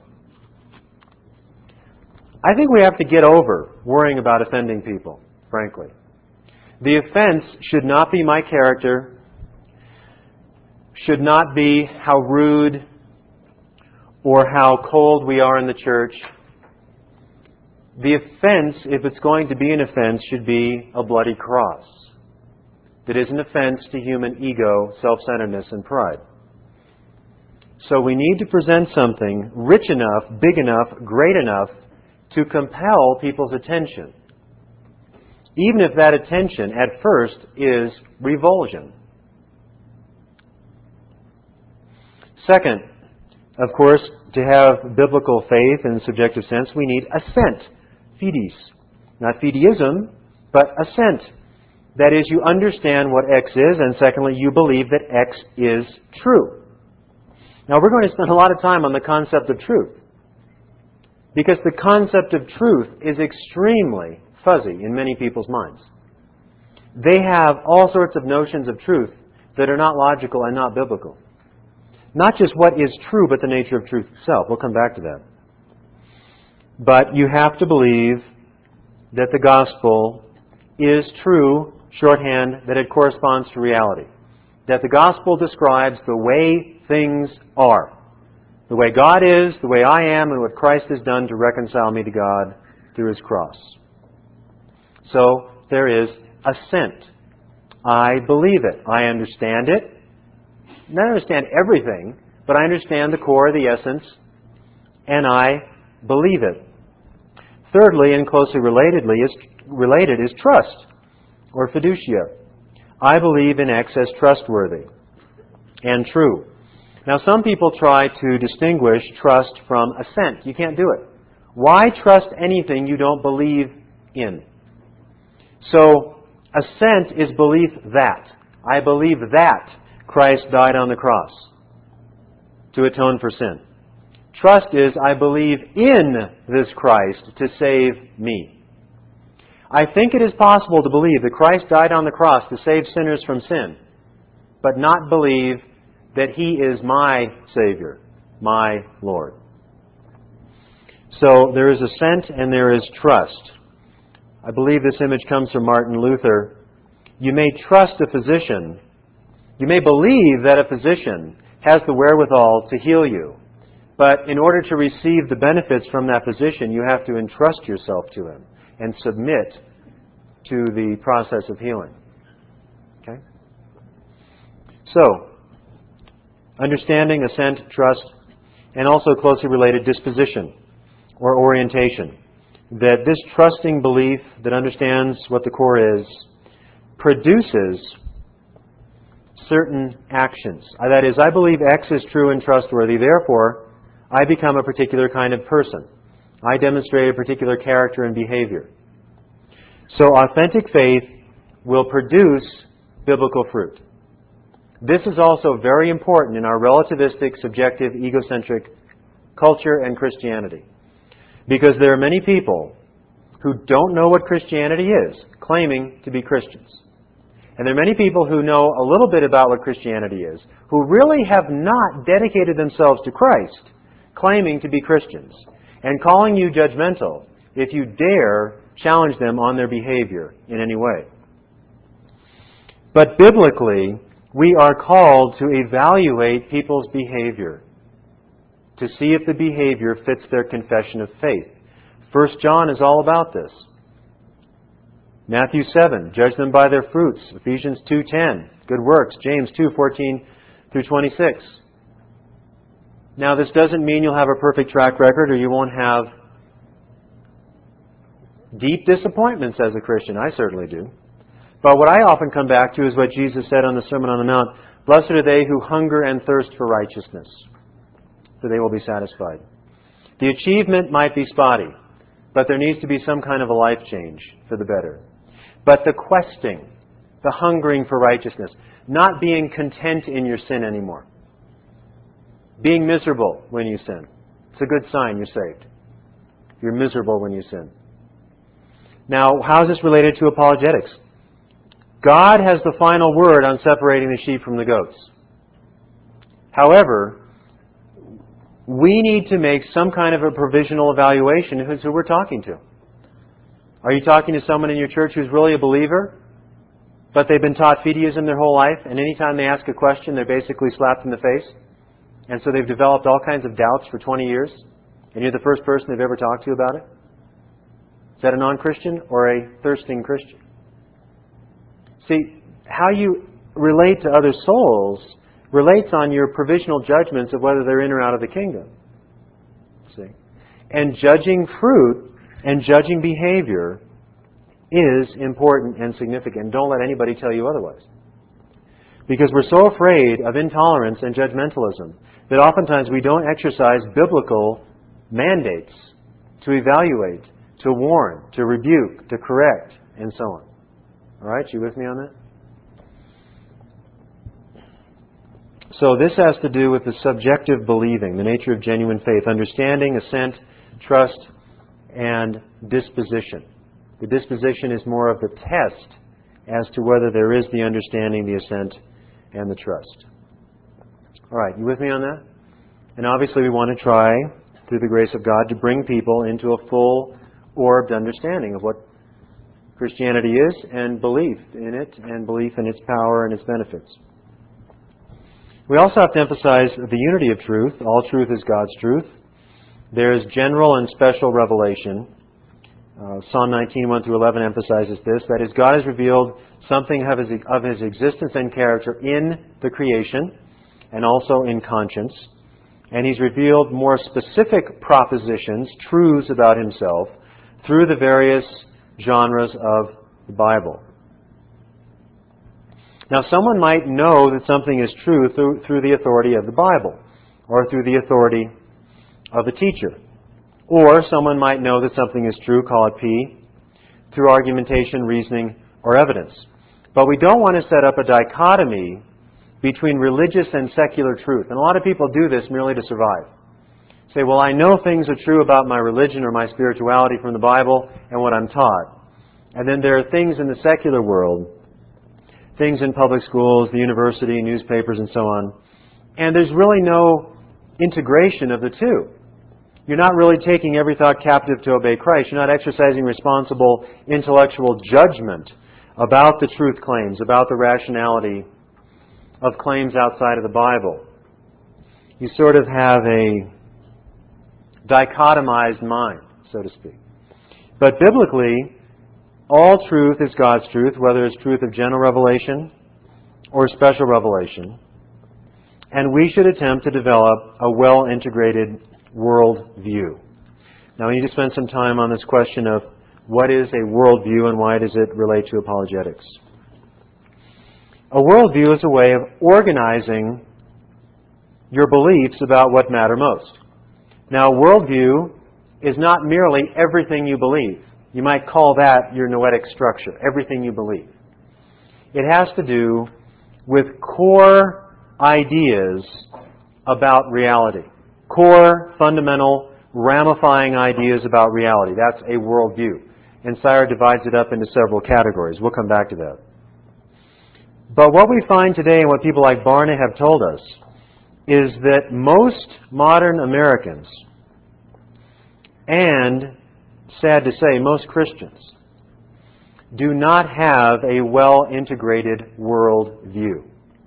I think we have to get over worrying about offending people, frankly. The offense should not be my character, should not be how rude or how cold we are in the church. The offense, if it's going to be an offense, should be a bloody cross. That is an offense to human ego, self-centeredness, and pride. So we need to present something rich enough, big enough, great enough to compel people's attention. Even if that attention at first is revulsion. Second, of course, to have biblical faith in the subjective sense, we need assent. Fides. Not fideism, but assent. That is, you understand what X is, and secondly, you believe that X is true. Now, we're going to spend a lot of time on the concept of truth. Because the concept of truth is extremely fuzzy in many people's minds. They have all sorts of notions of truth that are not logical and not biblical. Not just what is true, but the nature of truth itself. We'll come back to that. But you have to believe that the gospel is true, shorthand, that it corresponds to reality. That the gospel describes the way things are. The way God is, the way I am, and what Christ has done to reconcile me to God through His cross. So there is assent. I believe it. I understand it. I don't understand everything, but I understand the core, the essence, and I believe it. Thirdly, and closely relatedly, is related is trust, or fiducia. I believe in X as trustworthy and true. Now, some people try to distinguish trust from assent. You can't do it. Why trust anything you don't believe in? So, assent is belief that. I believe that Christ died on the cross to atone for sin. Trust is, I believe in this Christ to save me. I think it is possible to believe that Christ died on the cross to save sinners from sin, but not believe that He is my Savior, my Lord. So there is assent and there is trust. I believe this image comes from Martin Luther. You may trust a physician. You may believe that a physician has the wherewithal to heal you. But in order to receive the benefits from that physician, you have to entrust yourself to him and submit to the process of healing. Okay? So, understanding, assent, trust, and also closely related disposition or orientation. That this trusting belief that understands what the core is produces certain actions. That is, I believe X is true and trustworthy, therefore I become a particular kind of person. I demonstrate a particular character and behavior. So authentic faith will produce biblical fruit. This is also very important in our relativistic, subjective, egocentric culture and Christianity. Because there are many people who don't know what Christianity is, claiming to be Christians. And there are many people who know a little bit about what Christianity is, who really have not dedicated themselves to Christ, claiming to be Christians, and calling you judgmental if you dare challenge them on their behavior in any way. But biblically, we are called to evaluate people's behavior, to see if the behavior fits their confession of faith. First John is all about this. Matthew seven, judge them by their fruits. Ephesians two ten, good works. James two fourteen through twenty-six. Now, this doesn't mean you'll have a perfect track record or you won't have deep disappointments as a Christian. I certainly do. But what I often come back to is what Jesus said on the Sermon on the Mount. Blessed are they who hunger and thirst for righteousness, for they will be satisfied. The achievement might be spotty, but there needs to be some kind of a life change for the better. But the questing, the hungering for righteousness, not being content in your sin anymore, being miserable when you sin. It's a good sign you're saved. You're miserable when you sin. Now, how is this related to apologetics? God has the final word on separating the sheep from the goats. However, we need to make some kind of a provisional evaluation of who we're talking to. Are you talking to someone in your church who's really a believer, but they've been taught fideism their whole life, and anytime they ask a question, they're basically slapped in the face? And so they've developed all kinds of doubts for twenty years, and you're the first person they've ever talked to about it? Is that a non-Christian or a thirsting Christian? See, how you relate to other souls relates on your provisional judgments of whether they're in or out of the kingdom. See? And judging fruit and judging behavior is important and significant. Don't let anybody tell you otherwise. Because we're so afraid of intolerance and judgmentalism that oftentimes we don't exercise biblical mandates to evaluate, to warn, to rebuke, to correct, and so on. All right, you with me on that? So this has to do with the subjective believing, the nature of genuine faith, understanding, assent, trust, and disposition. The disposition is more of the test as to whether there is the understanding, the assent, and the trust. All right, you with me on that? And obviously we want to try, through the grace of God, to bring people into a full orbed understanding of what Christianity is and belief in it and belief in its power and its benefits. We also have to emphasize the unity of truth. All truth is God's truth. There is general and special revelation. Uh, Psalm nineteen, one through eleven emphasizes this. That is, God has revealed something of his, of his existence and character in the creation and also in conscience. And He's revealed more specific propositions, truths about Himself, through the various genres of the Bible. Now, someone might know that something is true through, through the authority of the Bible, or through the authority of a teacher. Or someone might know that something is true, call it P, through argumentation, reasoning, or evidence. But we don't want to set up a dichotomy between religious and secular truth. And a lot of people do this merely to survive. Say, well, I know things are true about my religion or my spirituality from the Bible and what I'm taught. And then there are things in the secular world, things in public schools, the university, newspapers, and so on. And there's really no integration of the two. You're not really taking every thought captive to obey Christ. You're not exercising responsible intellectual judgment about the truth claims, about the rationality of claims outside of the Bible. You sort of have a dichotomized mind, so to speak. But biblically, all truth is God's truth, whether it's truth of general revelation or special revelation. And we should attempt to develop a well-integrated world view. Now, we need to spend some time on this question of what is a worldview and why does it relate to apologetics. A worldview is a way of organizing your beliefs about what matter most. Now, worldview is not merely everything you believe. You might call that your noetic structure, everything you believe. It has to do with core ideas about reality. Core, fundamental, ramifying ideas about reality. That's a worldview. And Sire divides it up into several categories. We'll come back to that. But what we find today and what people like Barna have told us is that most modern Americans, and sad to say, most Christians, do not have a well-integrated world view.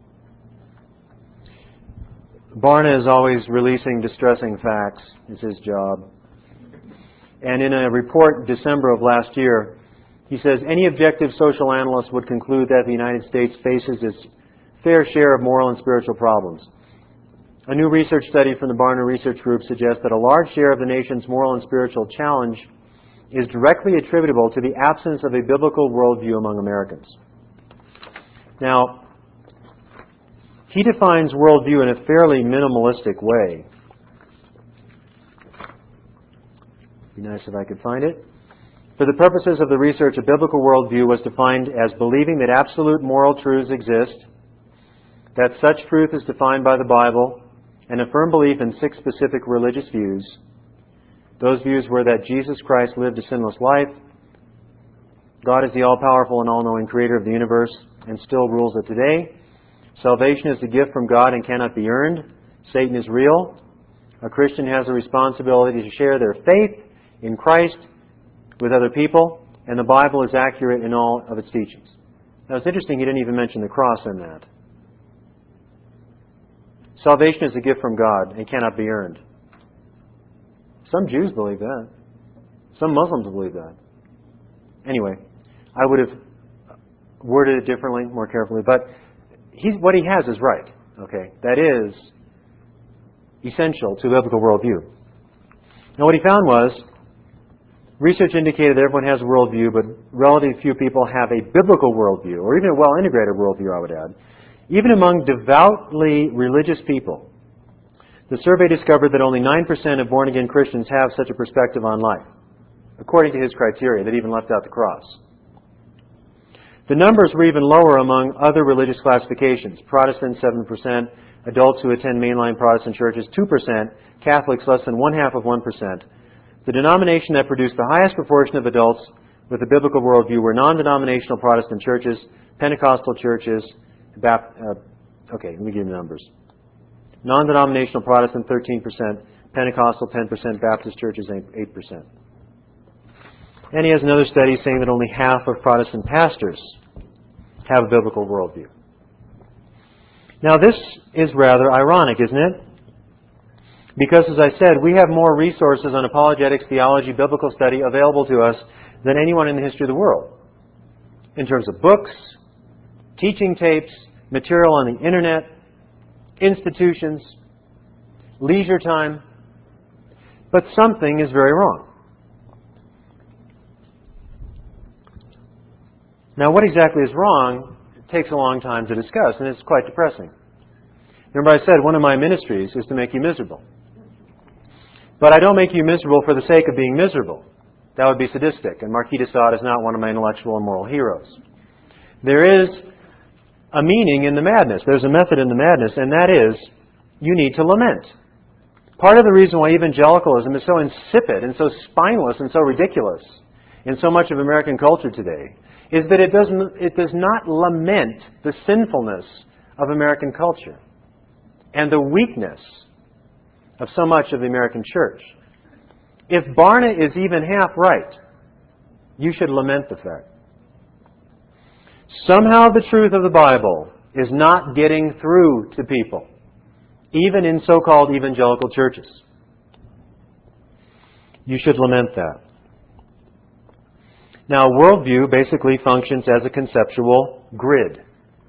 Barna is always releasing distressing facts. It's his job. And in a report December of last year, he says, any objective social analyst would conclude that the United States faces its fair share of moral and spiritual problems. A new research study from the Barna Research Group suggests that a large share of the nation's moral and spiritual challenge is directly attributable to the absence of a biblical worldview among Americans. Now, he defines worldview in a fairly minimalistic way. Be nice if I could find it. For the purposes of the research, a biblical worldview was defined as believing that absolute moral truths exist, that such truth is defined by the Bible, and a firm belief in six specific religious views. Those views were that Jesus Christ lived a sinless life, God is the all-powerful and all-knowing creator of the universe and still rules it today. Salvation is a gift from God and cannot be earned. Satan is real. A Christian has a responsibility to share their faith in Christ with other people, and the Bible is accurate in all of its teachings. Now, it's interesting he didn't even mention the cross in that. Salvation is a gift from God and cannot be earned. Some Jews believe that. Some Muslims believe that. Anyway, I would have worded it differently, more carefully, but he's, what he has is right. Okay, that is essential to biblical worldview. Now, what he found was research indicated that everyone has a worldview, but relatively few people have a biblical worldview, or even a well-integrated worldview, I would add. Even among devoutly religious people, the survey discovered that only nine percent of born-again Christians have such a perspective on life, according to his criteria, that even left out the cross. The numbers were even lower among other religious classifications. Protestants, seven percent. Adults who attend mainline Protestant churches, two percent. Catholics, less than one-half of one percent. The denomination that produced the highest proportion of adults with a biblical worldview were non-denominational Protestant churches, Pentecostal churches, Bap- uh, okay, let me give you the numbers. Non-denominational Protestant, thirteen percent. Pentecostal, ten percent. Baptist churches, eight percent. And he has another study saying that only half of Protestant pastors have a biblical worldview. Now this is rather ironic, isn't it? Because, as I said, we have more resources on apologetics, theology, biblical study available to us than anyone in the history of the world. In terms of books, teaching tapes, material on the internet, institutions, leisure time. But something is very wrong. Now, what exactly is wrong takes a long time to discuss, and it's quite depressing. Remember I said one of my ministries is to make you miserable. But I don't make you miserable for the sake of being miserable. That would be sadistic, and Marquis de Sade is not one of my intellectual and moral heroes. There is a meaning in the madness. There's a method in the madness, and that is you need to lament. Part of the reason why evangelicalism is so insipid and so spineless and so ridiculous in so much of American culture today is that it doesn't, it does not lament the sinfulness of American culture and the weakness of so much of the American church. If Barna is even half right, you should lament the fact. Somehow the truth of the Bible is not getting through to people, even in so-called evangelical churches. You should lament that. Now, worldview basically functions as a conceptual grid.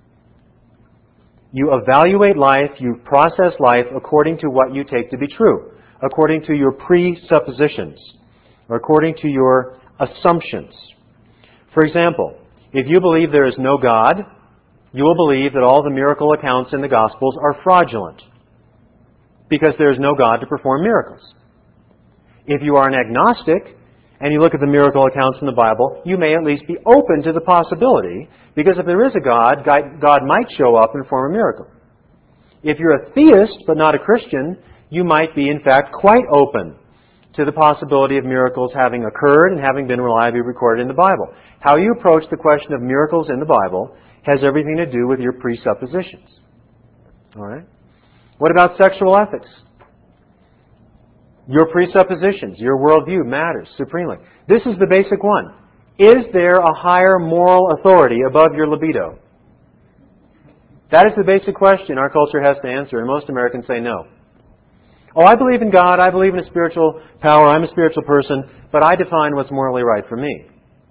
You evaluate life, you process life according to what you take to be true, according to your presuppositions, or according to your assumptions. For example, if you believe there is no God, you will believe that all the miracle accounts in the Gospels are fraudulent, because there is no God to perform miracles. If you are an agnostic, and you look at the miracle accounts in the Bible, you may at least be open to the possibility, because if there is a God, God might show up and perform a miracle. If you're a theist but not a Christian, you might be in fact quite open to the possibility of miracles having occurred and having been reliably recorded in the Bible. How you approach the question of miracles in the Bible has everything to do with your presuppositions. All right? What about sexual ethics? Your presuppositions, your worldview matters supremely. This is the basic one. Is there a higher moral authority above your libido? That is the basic question our culture has to answer, and most Americans say no. Oh, I believe in God, I believe in a spiritual power, I'm a spiritual person, but I define what's morally right for me.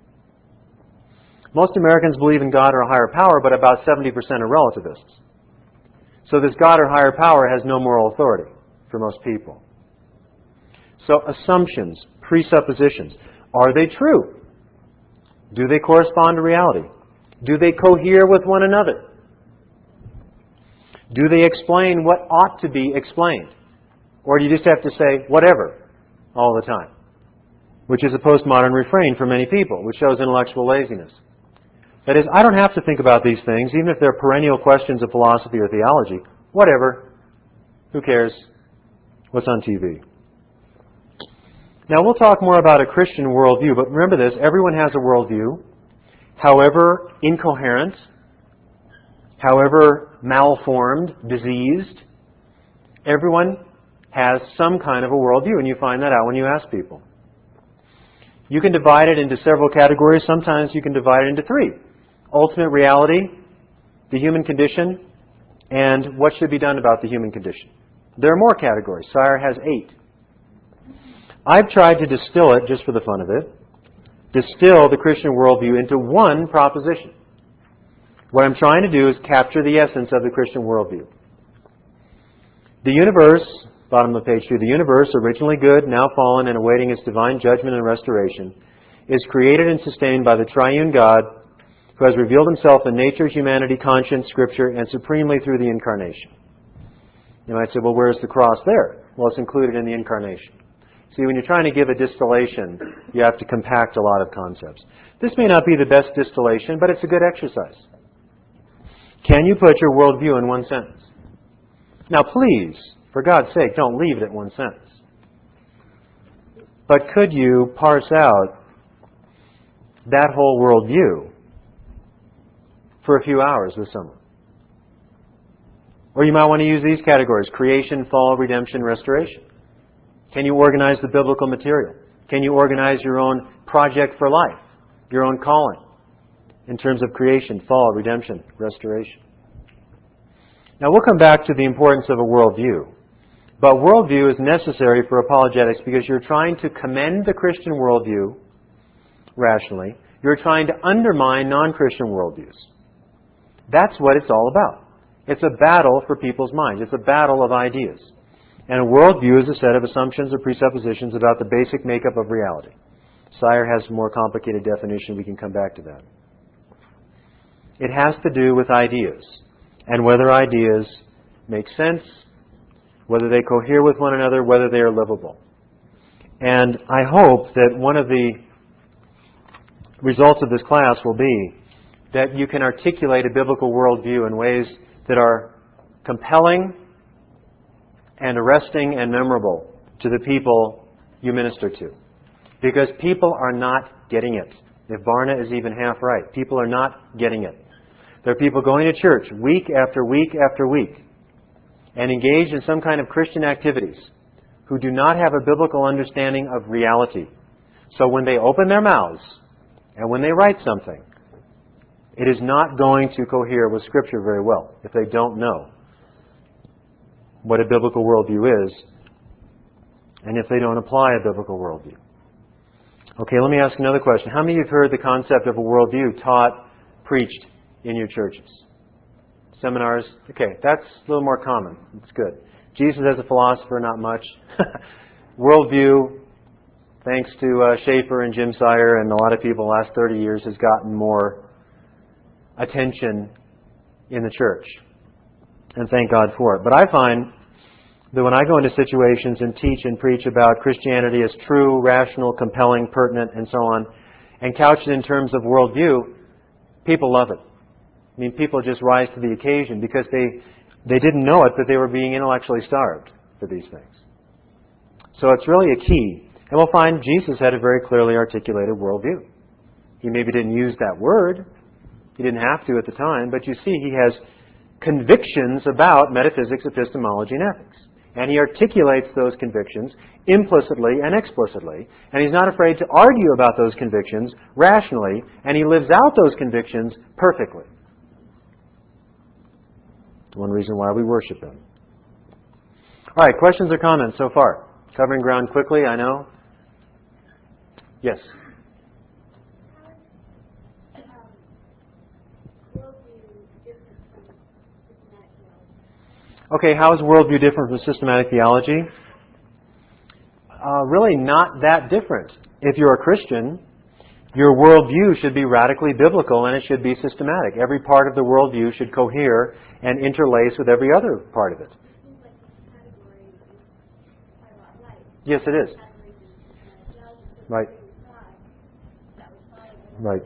Most Americans believe in God or a higher power, but about seventy percent are relativists. So this God or higher power has no moral authority for most people. So assumptions, presuppositions, are they true? Do they correspond to reality? Do they cohere with one another? Do they explain what ought to be explained? Or do you just have to say whatever all the time? Which is a postmodern refrain for many people, which shows intellectual laziness. That is, I don't have to think about these things, even if they're perennial questions of philosophy or theology. Whatever. Who cares? What's on T V? Now, we'll talk more about a Christian worldview, but remember this, everyone has a worldview, however incoherent, however malformed, diseased. Everyone has some kind of a worldview, and you find that out when you ask people. You can divide it into several categories. Sometimes you can divide it into three. Ultimate reality, the human condition, and what should be done about the human condition. There are more categories. Sire has eight. I've tried to distill it, just for the fun of it, distill the Christian worldview into one proposition. What I'm trying to do is capture the essence of the Christian worldview. The universe, bottom of page two, the universe, originally good, now fallen and awaiting its divine judgment and restoration, is created and sustained by the triune God who has revealed himself in nature, humanity, conscience, Scripture, and supremely through the Incarnation. You might say, well, where's the cross there? Well, it's included in the Incarnation. See, when you're trying to give a distillation, you have to compact a lot of concepts. This may not be the best distillation, but it's a good exercise. Can you put your worldview in one sentence? Now, please, for God's sake, don't leave it at one sentence. But could you parse out that whole worldview for a few hours with someone? Or you might want to use these categories: creation, fall, redemption, restoration. Can you organize the biblical material? Can you organize your own project for life, your own calling, in terms of creation, fall, redemption, restoration? Now we'll come back to the importance of a worldview. But worldview is necessary for apologetics because you're trying to commend the Christian worldview rationally. You're trying to undermine non-Christian worldviews. That's what it's all about. It's a battle for people's minds. It's a battle of ideas. And a worldview is a set of assumptions or presuppositions about the basic makeup of reality. Sire has a more complicated definition. We can come back to that. It has to do with ideas and whether ideas make sense, whether they cohere with one another, whether they are livable. And I hope that one of the results of this class will be that you can articulate a biblical worldview in ways that are compelling and arresting and memorable to the people you minister to. Because people are not getting it. If Barna is even half right, people are not getting it. There are people going to church week after week after week and engaged in some kind of Christian activities who do not have a biblical understanding of reality. So when they open their mouths and when they write something, it is not going to cohere with Scripture very well if they don't know what a biblical worldview is and if they don't apply a biblical worldview. Okay, let me ask another question. How many of you have heard the concept of a worldview taught, preached in your churches? Seminars? Okay, that's a little more common. It's good. Jesus as a philosopher, not much. Worldview, thanks to uh, Schaeffer and Jim Sire and a lot of people the last thirty years, has gotten more attention in the church. And thank God for it. But I find that when I go into situations and teach and preach about Christianity as true, rational, compelling, pertinent, and so on, and couch it in terms of worldview, people love it. I mean, people just rise to the occasion because they they didn't know it, but they were being intellectually starved for these things. So it's really a key. And we'll find Jesus had a very clearly articulated worldview. He maybe didn't use that word. He didn't have to at the time, but you see he has convictions about metaphysics, epistemology, and ethics. And he articulates those convictions implicitly and explicitly. And he's not afraid to argue about those convictions rationally. And he lives out those convictions perfectly. One reason why we worship him. All right, questions or comments so far? Covering ground quickly, I know. Yes? Okay, how is worldview different from systematic theology? Uh, really not that different. If you're a Christian, your worldview should be radically biblical and it should be systematic. Every part of the worldview should cohere and interlace with every other part of it. Yes, it is. Right. Right.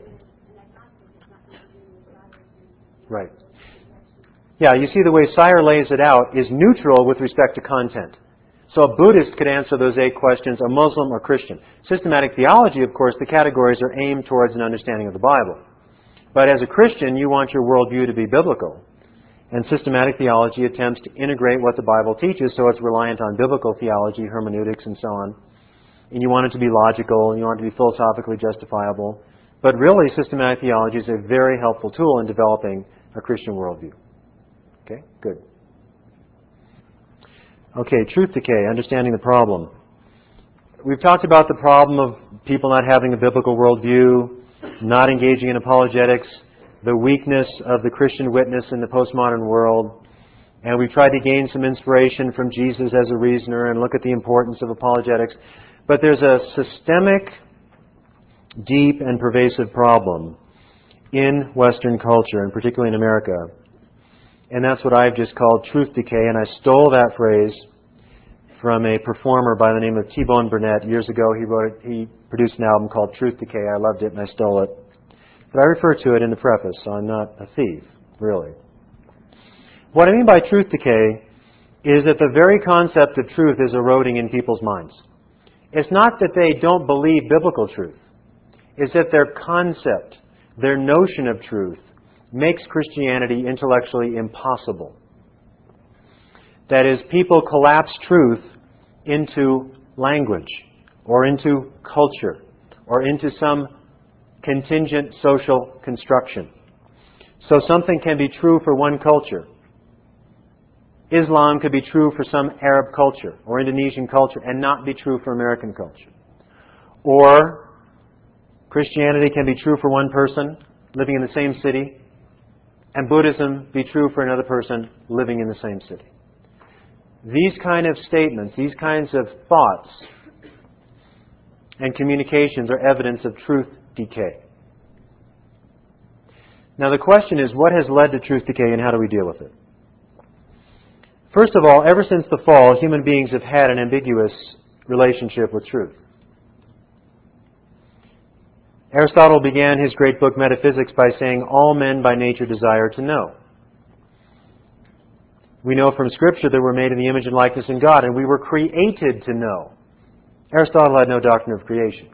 Right. Yeah, you see the way Sire lays it out is neutral with respect to content. So a Buddhist could answer those eight questions, a Muslim or Christian. Systematic theology, of course, the categories are aimed towards an understanding of the Bible. But as a Christian, you want your worldview to be biblical. And systematic theology attempts to integrate what the Bible teaches, so it's reliant on biblical theology, hermeneutics, and so on. And you want it to be logical, and you want it to be philosophically justifiable. But really, systematic theology is a very helpful tool in developing a Christian worldview. Okay, good. Okay, truth decay, understanding the problem. We've talked about the problem of people not having a biblical worldview, not engaging in apologetics, the weakness of the Christian witness in the postmodern world, and we've tried to gain some inspiration from Jesus as a reasoner and look at the importance of apologetics. But there's a systemic, deep, and pervasive problem in Western culture, and particularly in America. And that's what I've just called truth decay. And I stole that phrase from a performer by the name of T-Bone Burnett. Years ago, he wrote it, he produced an album called Truth Decay. I loved it and I stole it. But I refer to it in the preface, so I'm not a thief, really. What I mean by truth decay is that the very concept of truth is eroding in people's minds. It's not that they don't believe biblical truth. It's that their concept, their notion of truth, makes Christianity intellectually impossible. That is, people collapse truth into language, or into culture, or into some contingent social construction. So something can be true for one culture, Islam could be true for some Arab culture or Indonesian culture and not be true for American culture. Or Christianity can be true for one person living in the same city, and Buddhism be true for another person living in the same city. These kind of statements, these kinds of thoughts and communications are evidence of truth decay. Now the question is, what has led to truth decay and how do we deal with it? First of all, ever since the fall, human beings have had an ambiguous relationship with truth. Aristotle began his great book Metaphysics by saying, all men by nature desire to know. We know from Scripture that we're made in the image and likeness in God, and we were created to know. Aristotle had no doctrine of creation.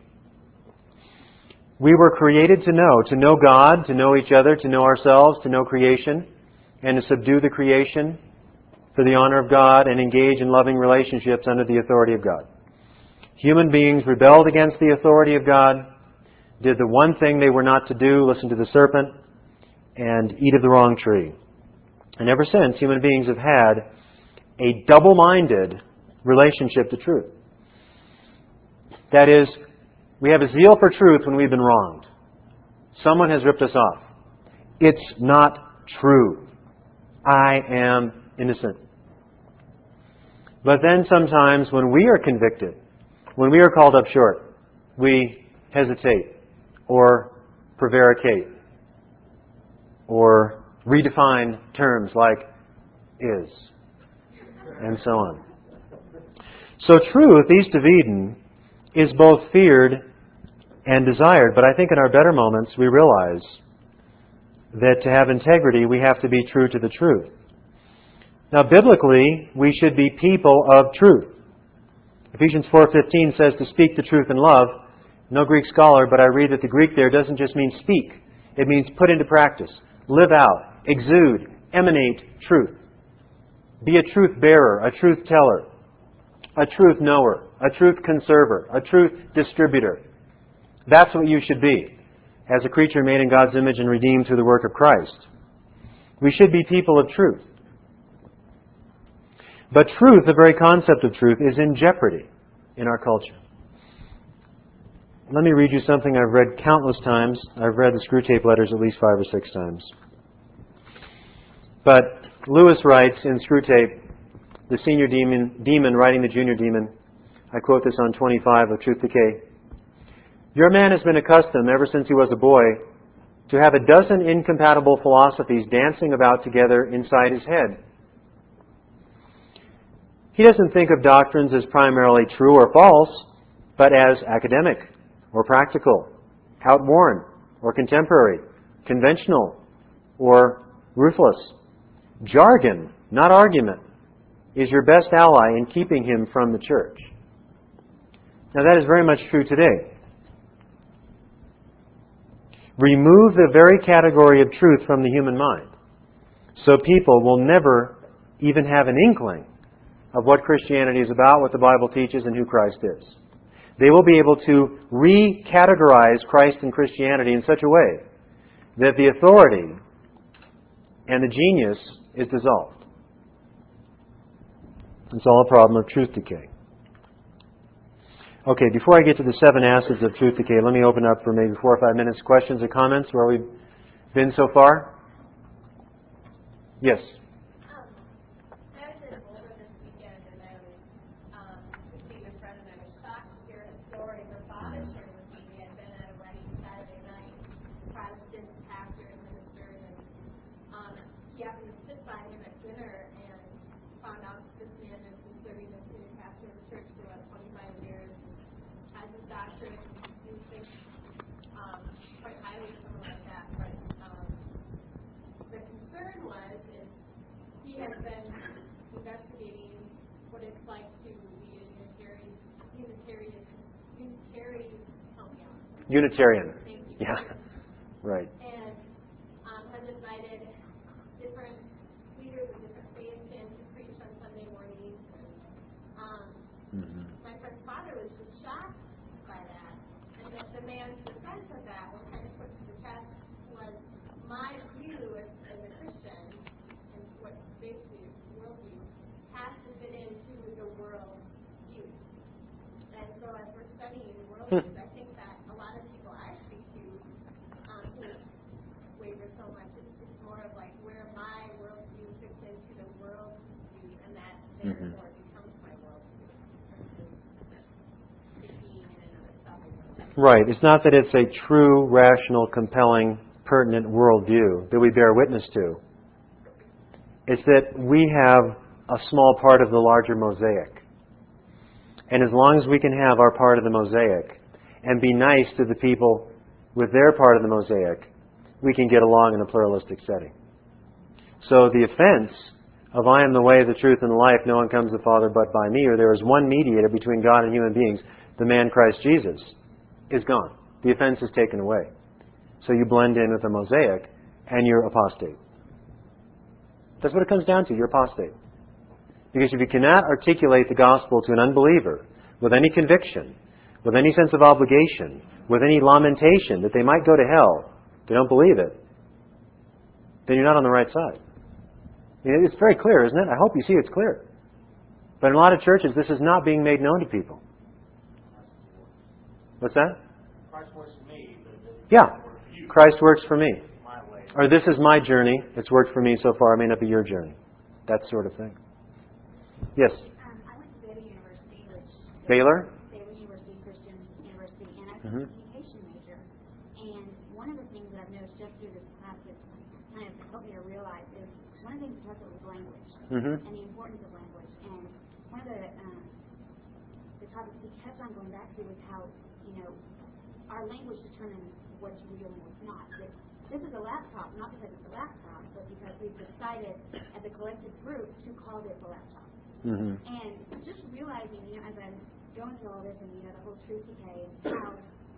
We were created to know, to know God, to know each other, to know ourselves, to know creation, and to subdue the creation for the honor of God and engage in loving relationships under the authority of God. Human beings rebelled against the authority of God, did the one thing they were not to do, listen to the serpent, and eat of the wrong tree. And ever since, human beings have had a double-minded relationship to truth. That is, we have a zeal for truth when we've been wronged. Someone has ripped us off. It's not true. I am innocent. But then sometimes when we are convicted, when we are called up short, we hesitate or prevaricate or redefine terms like is and so on. So truth, east of Eden, is both feared and desired. But I think in our better moments we realize that to have integrity we have to be true to the truth. Now biblically we should be people of truth. Ephesians four fifteen says to speak the truth in love. No Greek scholar, but I read that the Greek there doesn't just mean speak. It means put into practice, live out, exude, emanate truth. Be a truth bearer, a truth teller, a truth knower, a truth conserver, a truth distributor. That's what you should be as a creature made in God's image and redeemed through the work of Christ. We should be people of truth. But truth, the very concept of truth, is in jeopardy in our culture. Let me read you something I've read countless times. I've read the Screwtape Letters at least five or six times. But Lewis writes in Screwtape, the senior demon, demon writing the junior demon, I quote this on twenty-five of Truth Decay. Your man has been accustomed, ever since he was a boy, to have a dozen incompatible philosophies dancing about together inside his head. He doesn't think of doctrines as primarily true or false, but as academic or practical, outworn or contemporary, conventional or ruthless. Jargon, not argument, is your best ally in keeping him from the church. Now that is very much true today. Remove the very category of truth from the human mind, so people will never even have an inkling of what Christianity is about, what the Bible teaches, and who Christ is. They will be able to recategorize Christ and Christianity in such a way that the authority and the genius is dissolved. It's all a problem of truth decay. Okay, before I get to the seven acids of truth decay, let me open up for maybe four or five minutes. Questions or comments where we've been so far? Yes? Um, I was in Boulder this weekend, and I was um, seeing a friend, and I was shocked to hear a story her father shared with me. We had been at a wedding Saturday night, Protestant pastor and minister, and um, he happened to sit by him at dinner and found out that this man has been serving as senior pastor of the church for about twenty-five years. Has his doctorate, and thinks um, quite highly of someone like that. But um, the concern was is he has been investigating what it's like to be a Unitarian, Unitarian, Unitarian, help me out. Unitarian. Thank you. Yeah. Right. And um, has invited different leaders of different faiths in to preach on Sunday mornings. And, um, Mm-hmm. my friend's father was just shocked by that. And that the man's defense of that, what kind of put to the test, was my view as, as a Christian, and what basically worldview worldviews. I think that a lot of people I speak to um, who waver so much. It's, it's more of like where my worldview fits into the worldview, and that Mhm. therefore becomes my worldview versus it being in and of itself. Right. It's not that it's a true, rational, compelling, pertinent worldview that we bear witness to. It's that we have a small part of the larger mosaic. And as long as we can have our part of the mosaic and be nice to the people with their part of the mosaic, we can get along in a pluralistic setting. So the offense of I am the way, the truth, and the life, no one comes to the Father but by me, or there is one mediator between God and human beings, the man Christ Jesus, is gone. The offense is taken away. So you blend in with the mosaic, and you're apostate. That's what it comes down to. You're apostate. Because if you cannot articulate the gospel to an unbeliever with any conviction, with any sense of obligation, with any lamentation that they might go to hell, they don't believe it, then you're not on the right side. I mean, it's very clear, isn't it? I hope you see it's clear. But in a lot of churches, this is not being made known to people. What's that? Christ works for me, but it doesn't Yeah. work for you. Christ works for me. My way. Or this is my journey. It's worked for me so far. It may not be your journey. That sort of thing. Yes? Um, I went to Baylor University, which Baylor? Baylor University, Christian University, and I was Mhm. a communication major. And one of the things that I've noticed just through this class that's kind of helped me to realize is one of the things we talked about was language Mhm. and the importance of language. And one of the um, the topics we kept on going back to was how, you know, our language determines what's real and what's not. That this is a laptop, not because it's a laptop, but because we've decided as a collective group to call this a laptop. Mhm. And just realizing, you know, as I'm going through all this and, you know, the whole truth decay, how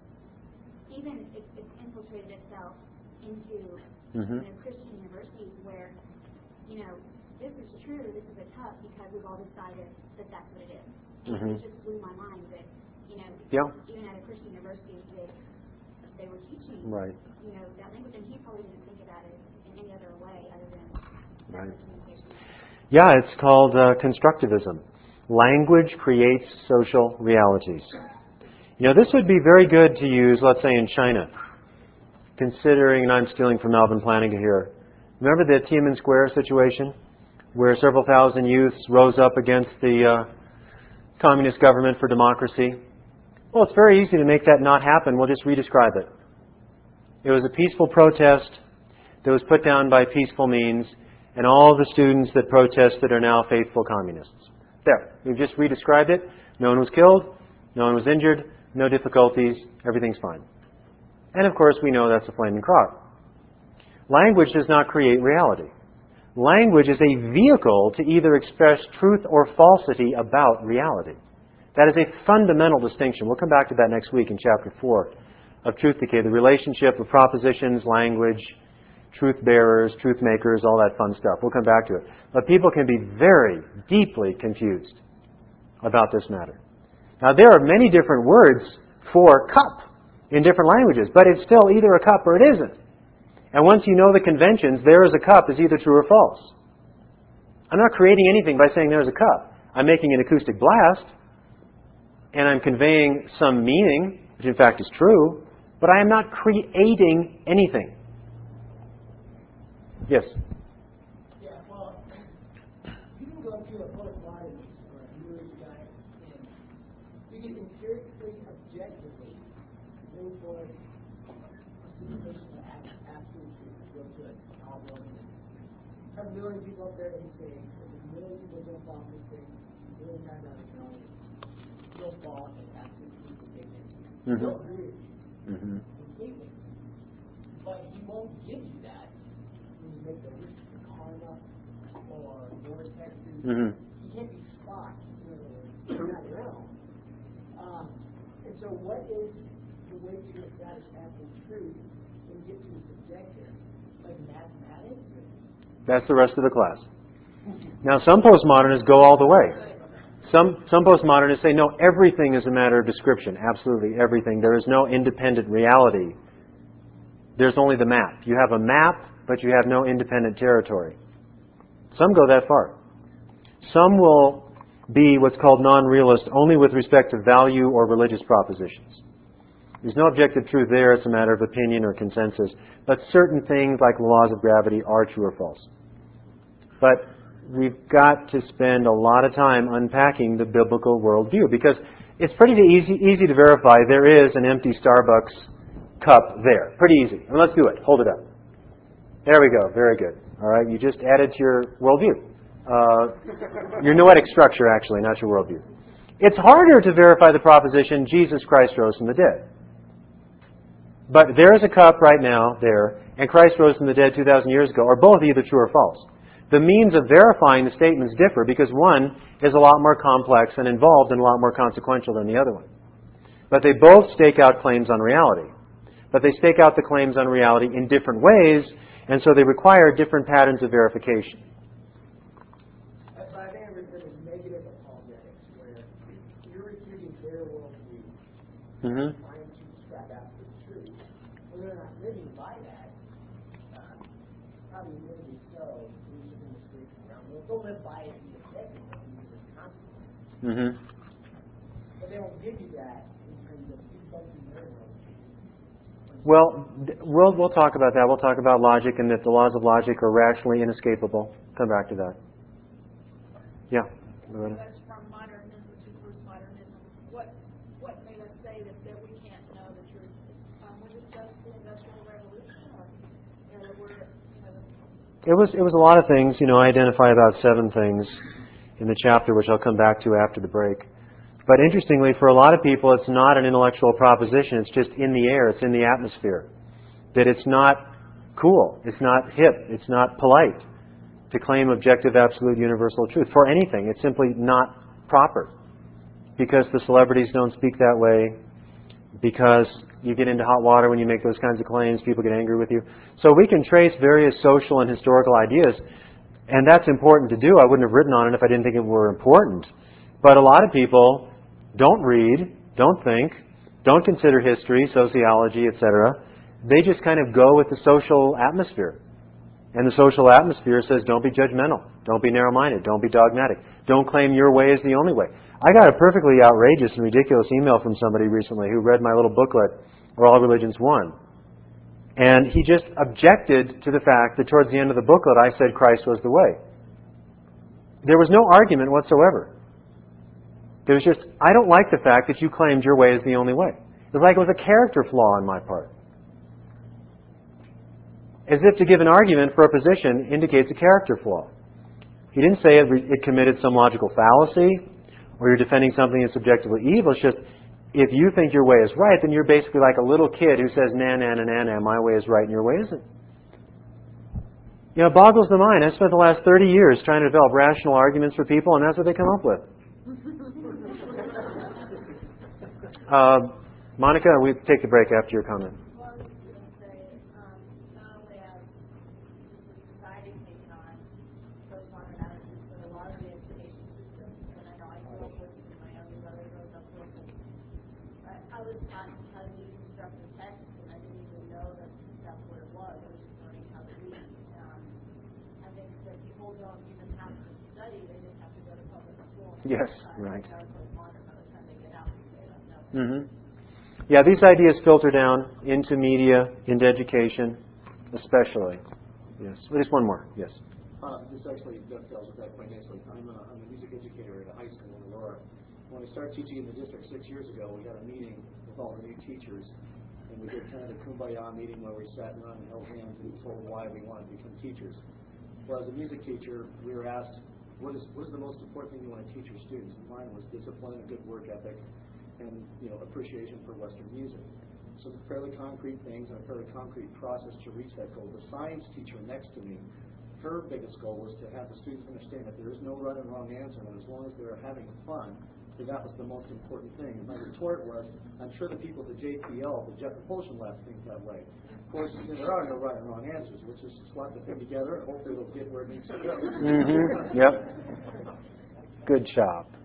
even it, it's infiltrated itself into, Mhm. you know, Christian universities where, you know, this is true, this is a cup because we've all decided that that's what it is. And Mhm. it just blew my mind that, you know, Yeah. even at a Christian university that they were teaching, Right. you know, that language, and he probably didn't think about it in any other way other than Right. that's communication. Yeah, it's called uh, constructivism. Language creates social realities. You know, this would be very good to use, let's say, in China. Considering, and I'm stealing from Alvin Plantinga here. Remember the Tiananmen Square situation? Where several thousand youths rose up against the uh, communist government for democracy? Well, it's very easy to make that not happen. We'll just re-describe it. It was a peaceful protest that was put down by peaceful means, and all the students that protested are now faithful communists. There. We've just re-described it. No one was killed. No one was injured. No difficulties. Everything's fine. And of course, we know that's a flaming crock. Language does not create reality. Language is a vehicle to either express truth or falsity about reality. That is a fundamental distinction. We'll come back to that next week in chapter four of Truth Decay, the relationship of propositions, language, truth bearers, truth makers, all that fun stuff. We'll come back to it. But people can be very deeply confused about this matter. Now, there are many different words for cup in different languages, but it's still either a cup or it isn't. And once you know the conventions, there is a cup is either true or false. I'm not creating anything by saying there's a cup. I'm making an acoustic blast, and I'm conveying some meaning, which in fact is true, but I am not creating anything. Yes? Yeah, well, you can go to a public audience or a news guy and you can empirically, objectively pinpoint a situation that has absolute truth, real good, all going in. Have a million people up there and say, if a million people jump off this thing, a million times out of the audience, you'll fall in absolute truth and dignity. Mhm. They'll agree with you Mm-hmm. completely. But he won't give you that when you make the leap to karma or vortexes. Mm-hmm. You can't be Spock, in other words, you're not your own. Um, and so what is the way to establish absolute truth when you get to subjective? Like mathematics? Or? That's the rest of the class. Now, some postmodernists go all the way. Some some postmodernists say, no, everything is a matter of description. Absolutely everything. There is no independent reality. There's only the map. You have a map, but you have no independent territory. Some go that far. Some will be what's called non-realist only with respect to value or religious propositions. There's no objective truth there. It's a matter of opinion or consensus. But certain things like the laws of gravity are true or false. But we've got to spend a lot of time unpacking the biblical worldview because it's pretty easy, easy to verify there is an empty Starbucks cup there. Pretty easy. I mean, let's do it. Hold it up. There we go. Very good. All right. You just added to your worldview. Uh, your noetic structure, actually, not your worldview. It's harder to verify the proposition Jesus Christ rose from the dead. But there is a cup right now there, and Christ rose from the dead two thousand years ago, are both either true or false. The means of verifying the statements differ because one is a lot more complex and involved and a lot more consequential than the other one. But they both stake out claims on reality. But they stake out the claims on reality in different ways, and so they require different patterns of verification. But I think I've been negative apologetics, where you're refuting their worldview, Mm-hmm. trying to describe absolute truth. When they're not living by that, uh, probably really so, we should be streets around. Well, they'll live by it in the second, but use it constantly. Mm-hmm. But they won't give you that in terms of debunking their worldview. Well, we'll we'll talk about that. We'll talk about logic and that the laws of logic are rationally inescapable. Come back to that. Yeah. Loretta. That's from modernism to postmodernism. What what made us say that, that we can't know the truth? Um, was it just the Industrial Revolution, or you know, were you know? It was it was a lot of things. You know, I identify about seven things in the chapter, which I'll come back to after the break. But interestingly, for a lot of people, it's not an intellectual proposition. It's just in the air. It's in the atmosphere. That it's not cool. It's not hip. It's not polite to claim objective, absolute, universal truth for anything. It's simply not proper. Because the celebrities don't speak that way. Because you get into hot water when you make those kinds of claims. People get angry with you. So we can trace various social and historical ideas. And that's important to do. I wouldn't have written on it if I didn't think it were important. But a lot of people don't read, don't think, don't consider history, sociology, et cetera. They just kind of go with the social atmosphere. And the social atmosphere says, don't be judgmental, don't be narrow-minded, don't be dogmatic, don't claim your way is the only way. I got a perfectly outrageous and ridiculous email from somebody recently who read my little booklet, Are All Religions One? And he just objected to the fact that towards the end of the booklet I said Christ was the way. There was no argument whatsoever. There was just, I don't like the fact that you claimed your way is the only way. It was like it was a character flaw on my part. As if to give an argument for a position indicates a character flaw. He didn't say it, it committed some logical fallacy or you're defending something that's objectively evil. It's just, if you think your way is right, then you're basically like a little kid who says, nah, nah, nah, nah, nah, my way is right and your way isn't. You know, it boggles the mind. I spent the last thirty years trying to develop rational arguments for people, and that's what they come up with. Uh, Monica, we take the break after your comment. Well, I was just going to say, um, not only has the society taken on postmodern attitudes, but a lot of the education systems, and I know I grew up with, my younger brother grows up with, and I, I was taught how to deconstruct the text, and I didn't even know that that's what it was. I was just learning how to read. Um, I think that people don't even have to study, they just have to go to public school. Yes, right. That was postmodern by the time they get out, they don't know. Mm-hmm. Yeah, these ideas filter down into media, into education, especially. Yes. Well, just one more. Yes. Uh, this actually dovetails with that quite nicely. I'm a, I'm a music educator at a high school in Aurora. When I started teaching in the district six years ago, we had a meeting with all the new teachers, and we did kind of the kumbaya meeting where we sat around and held hands and told why we wanted to become teachers. Well, as a music teacher, we were asked, what is what is the most important thing you want to teach your students? And mine was discipline, a good work ethic, and you know appreciation for Western music. So fairly concrete things and a fairly concrete process to reach that goal. The science teacher next to me, her biggest goal was to have the students understand that there is no right and wrong answer, and as long as they're having fun, that that was the most important thing. And my retort was, I'm sure the people at the J P L, the Jet Propulsion Labs, think that way. Of course, you know, there are no right and wrong answers. We'll just slap the thing together and hopefully it'll get where it needs to go. Mm-hmm. Yep. Good job.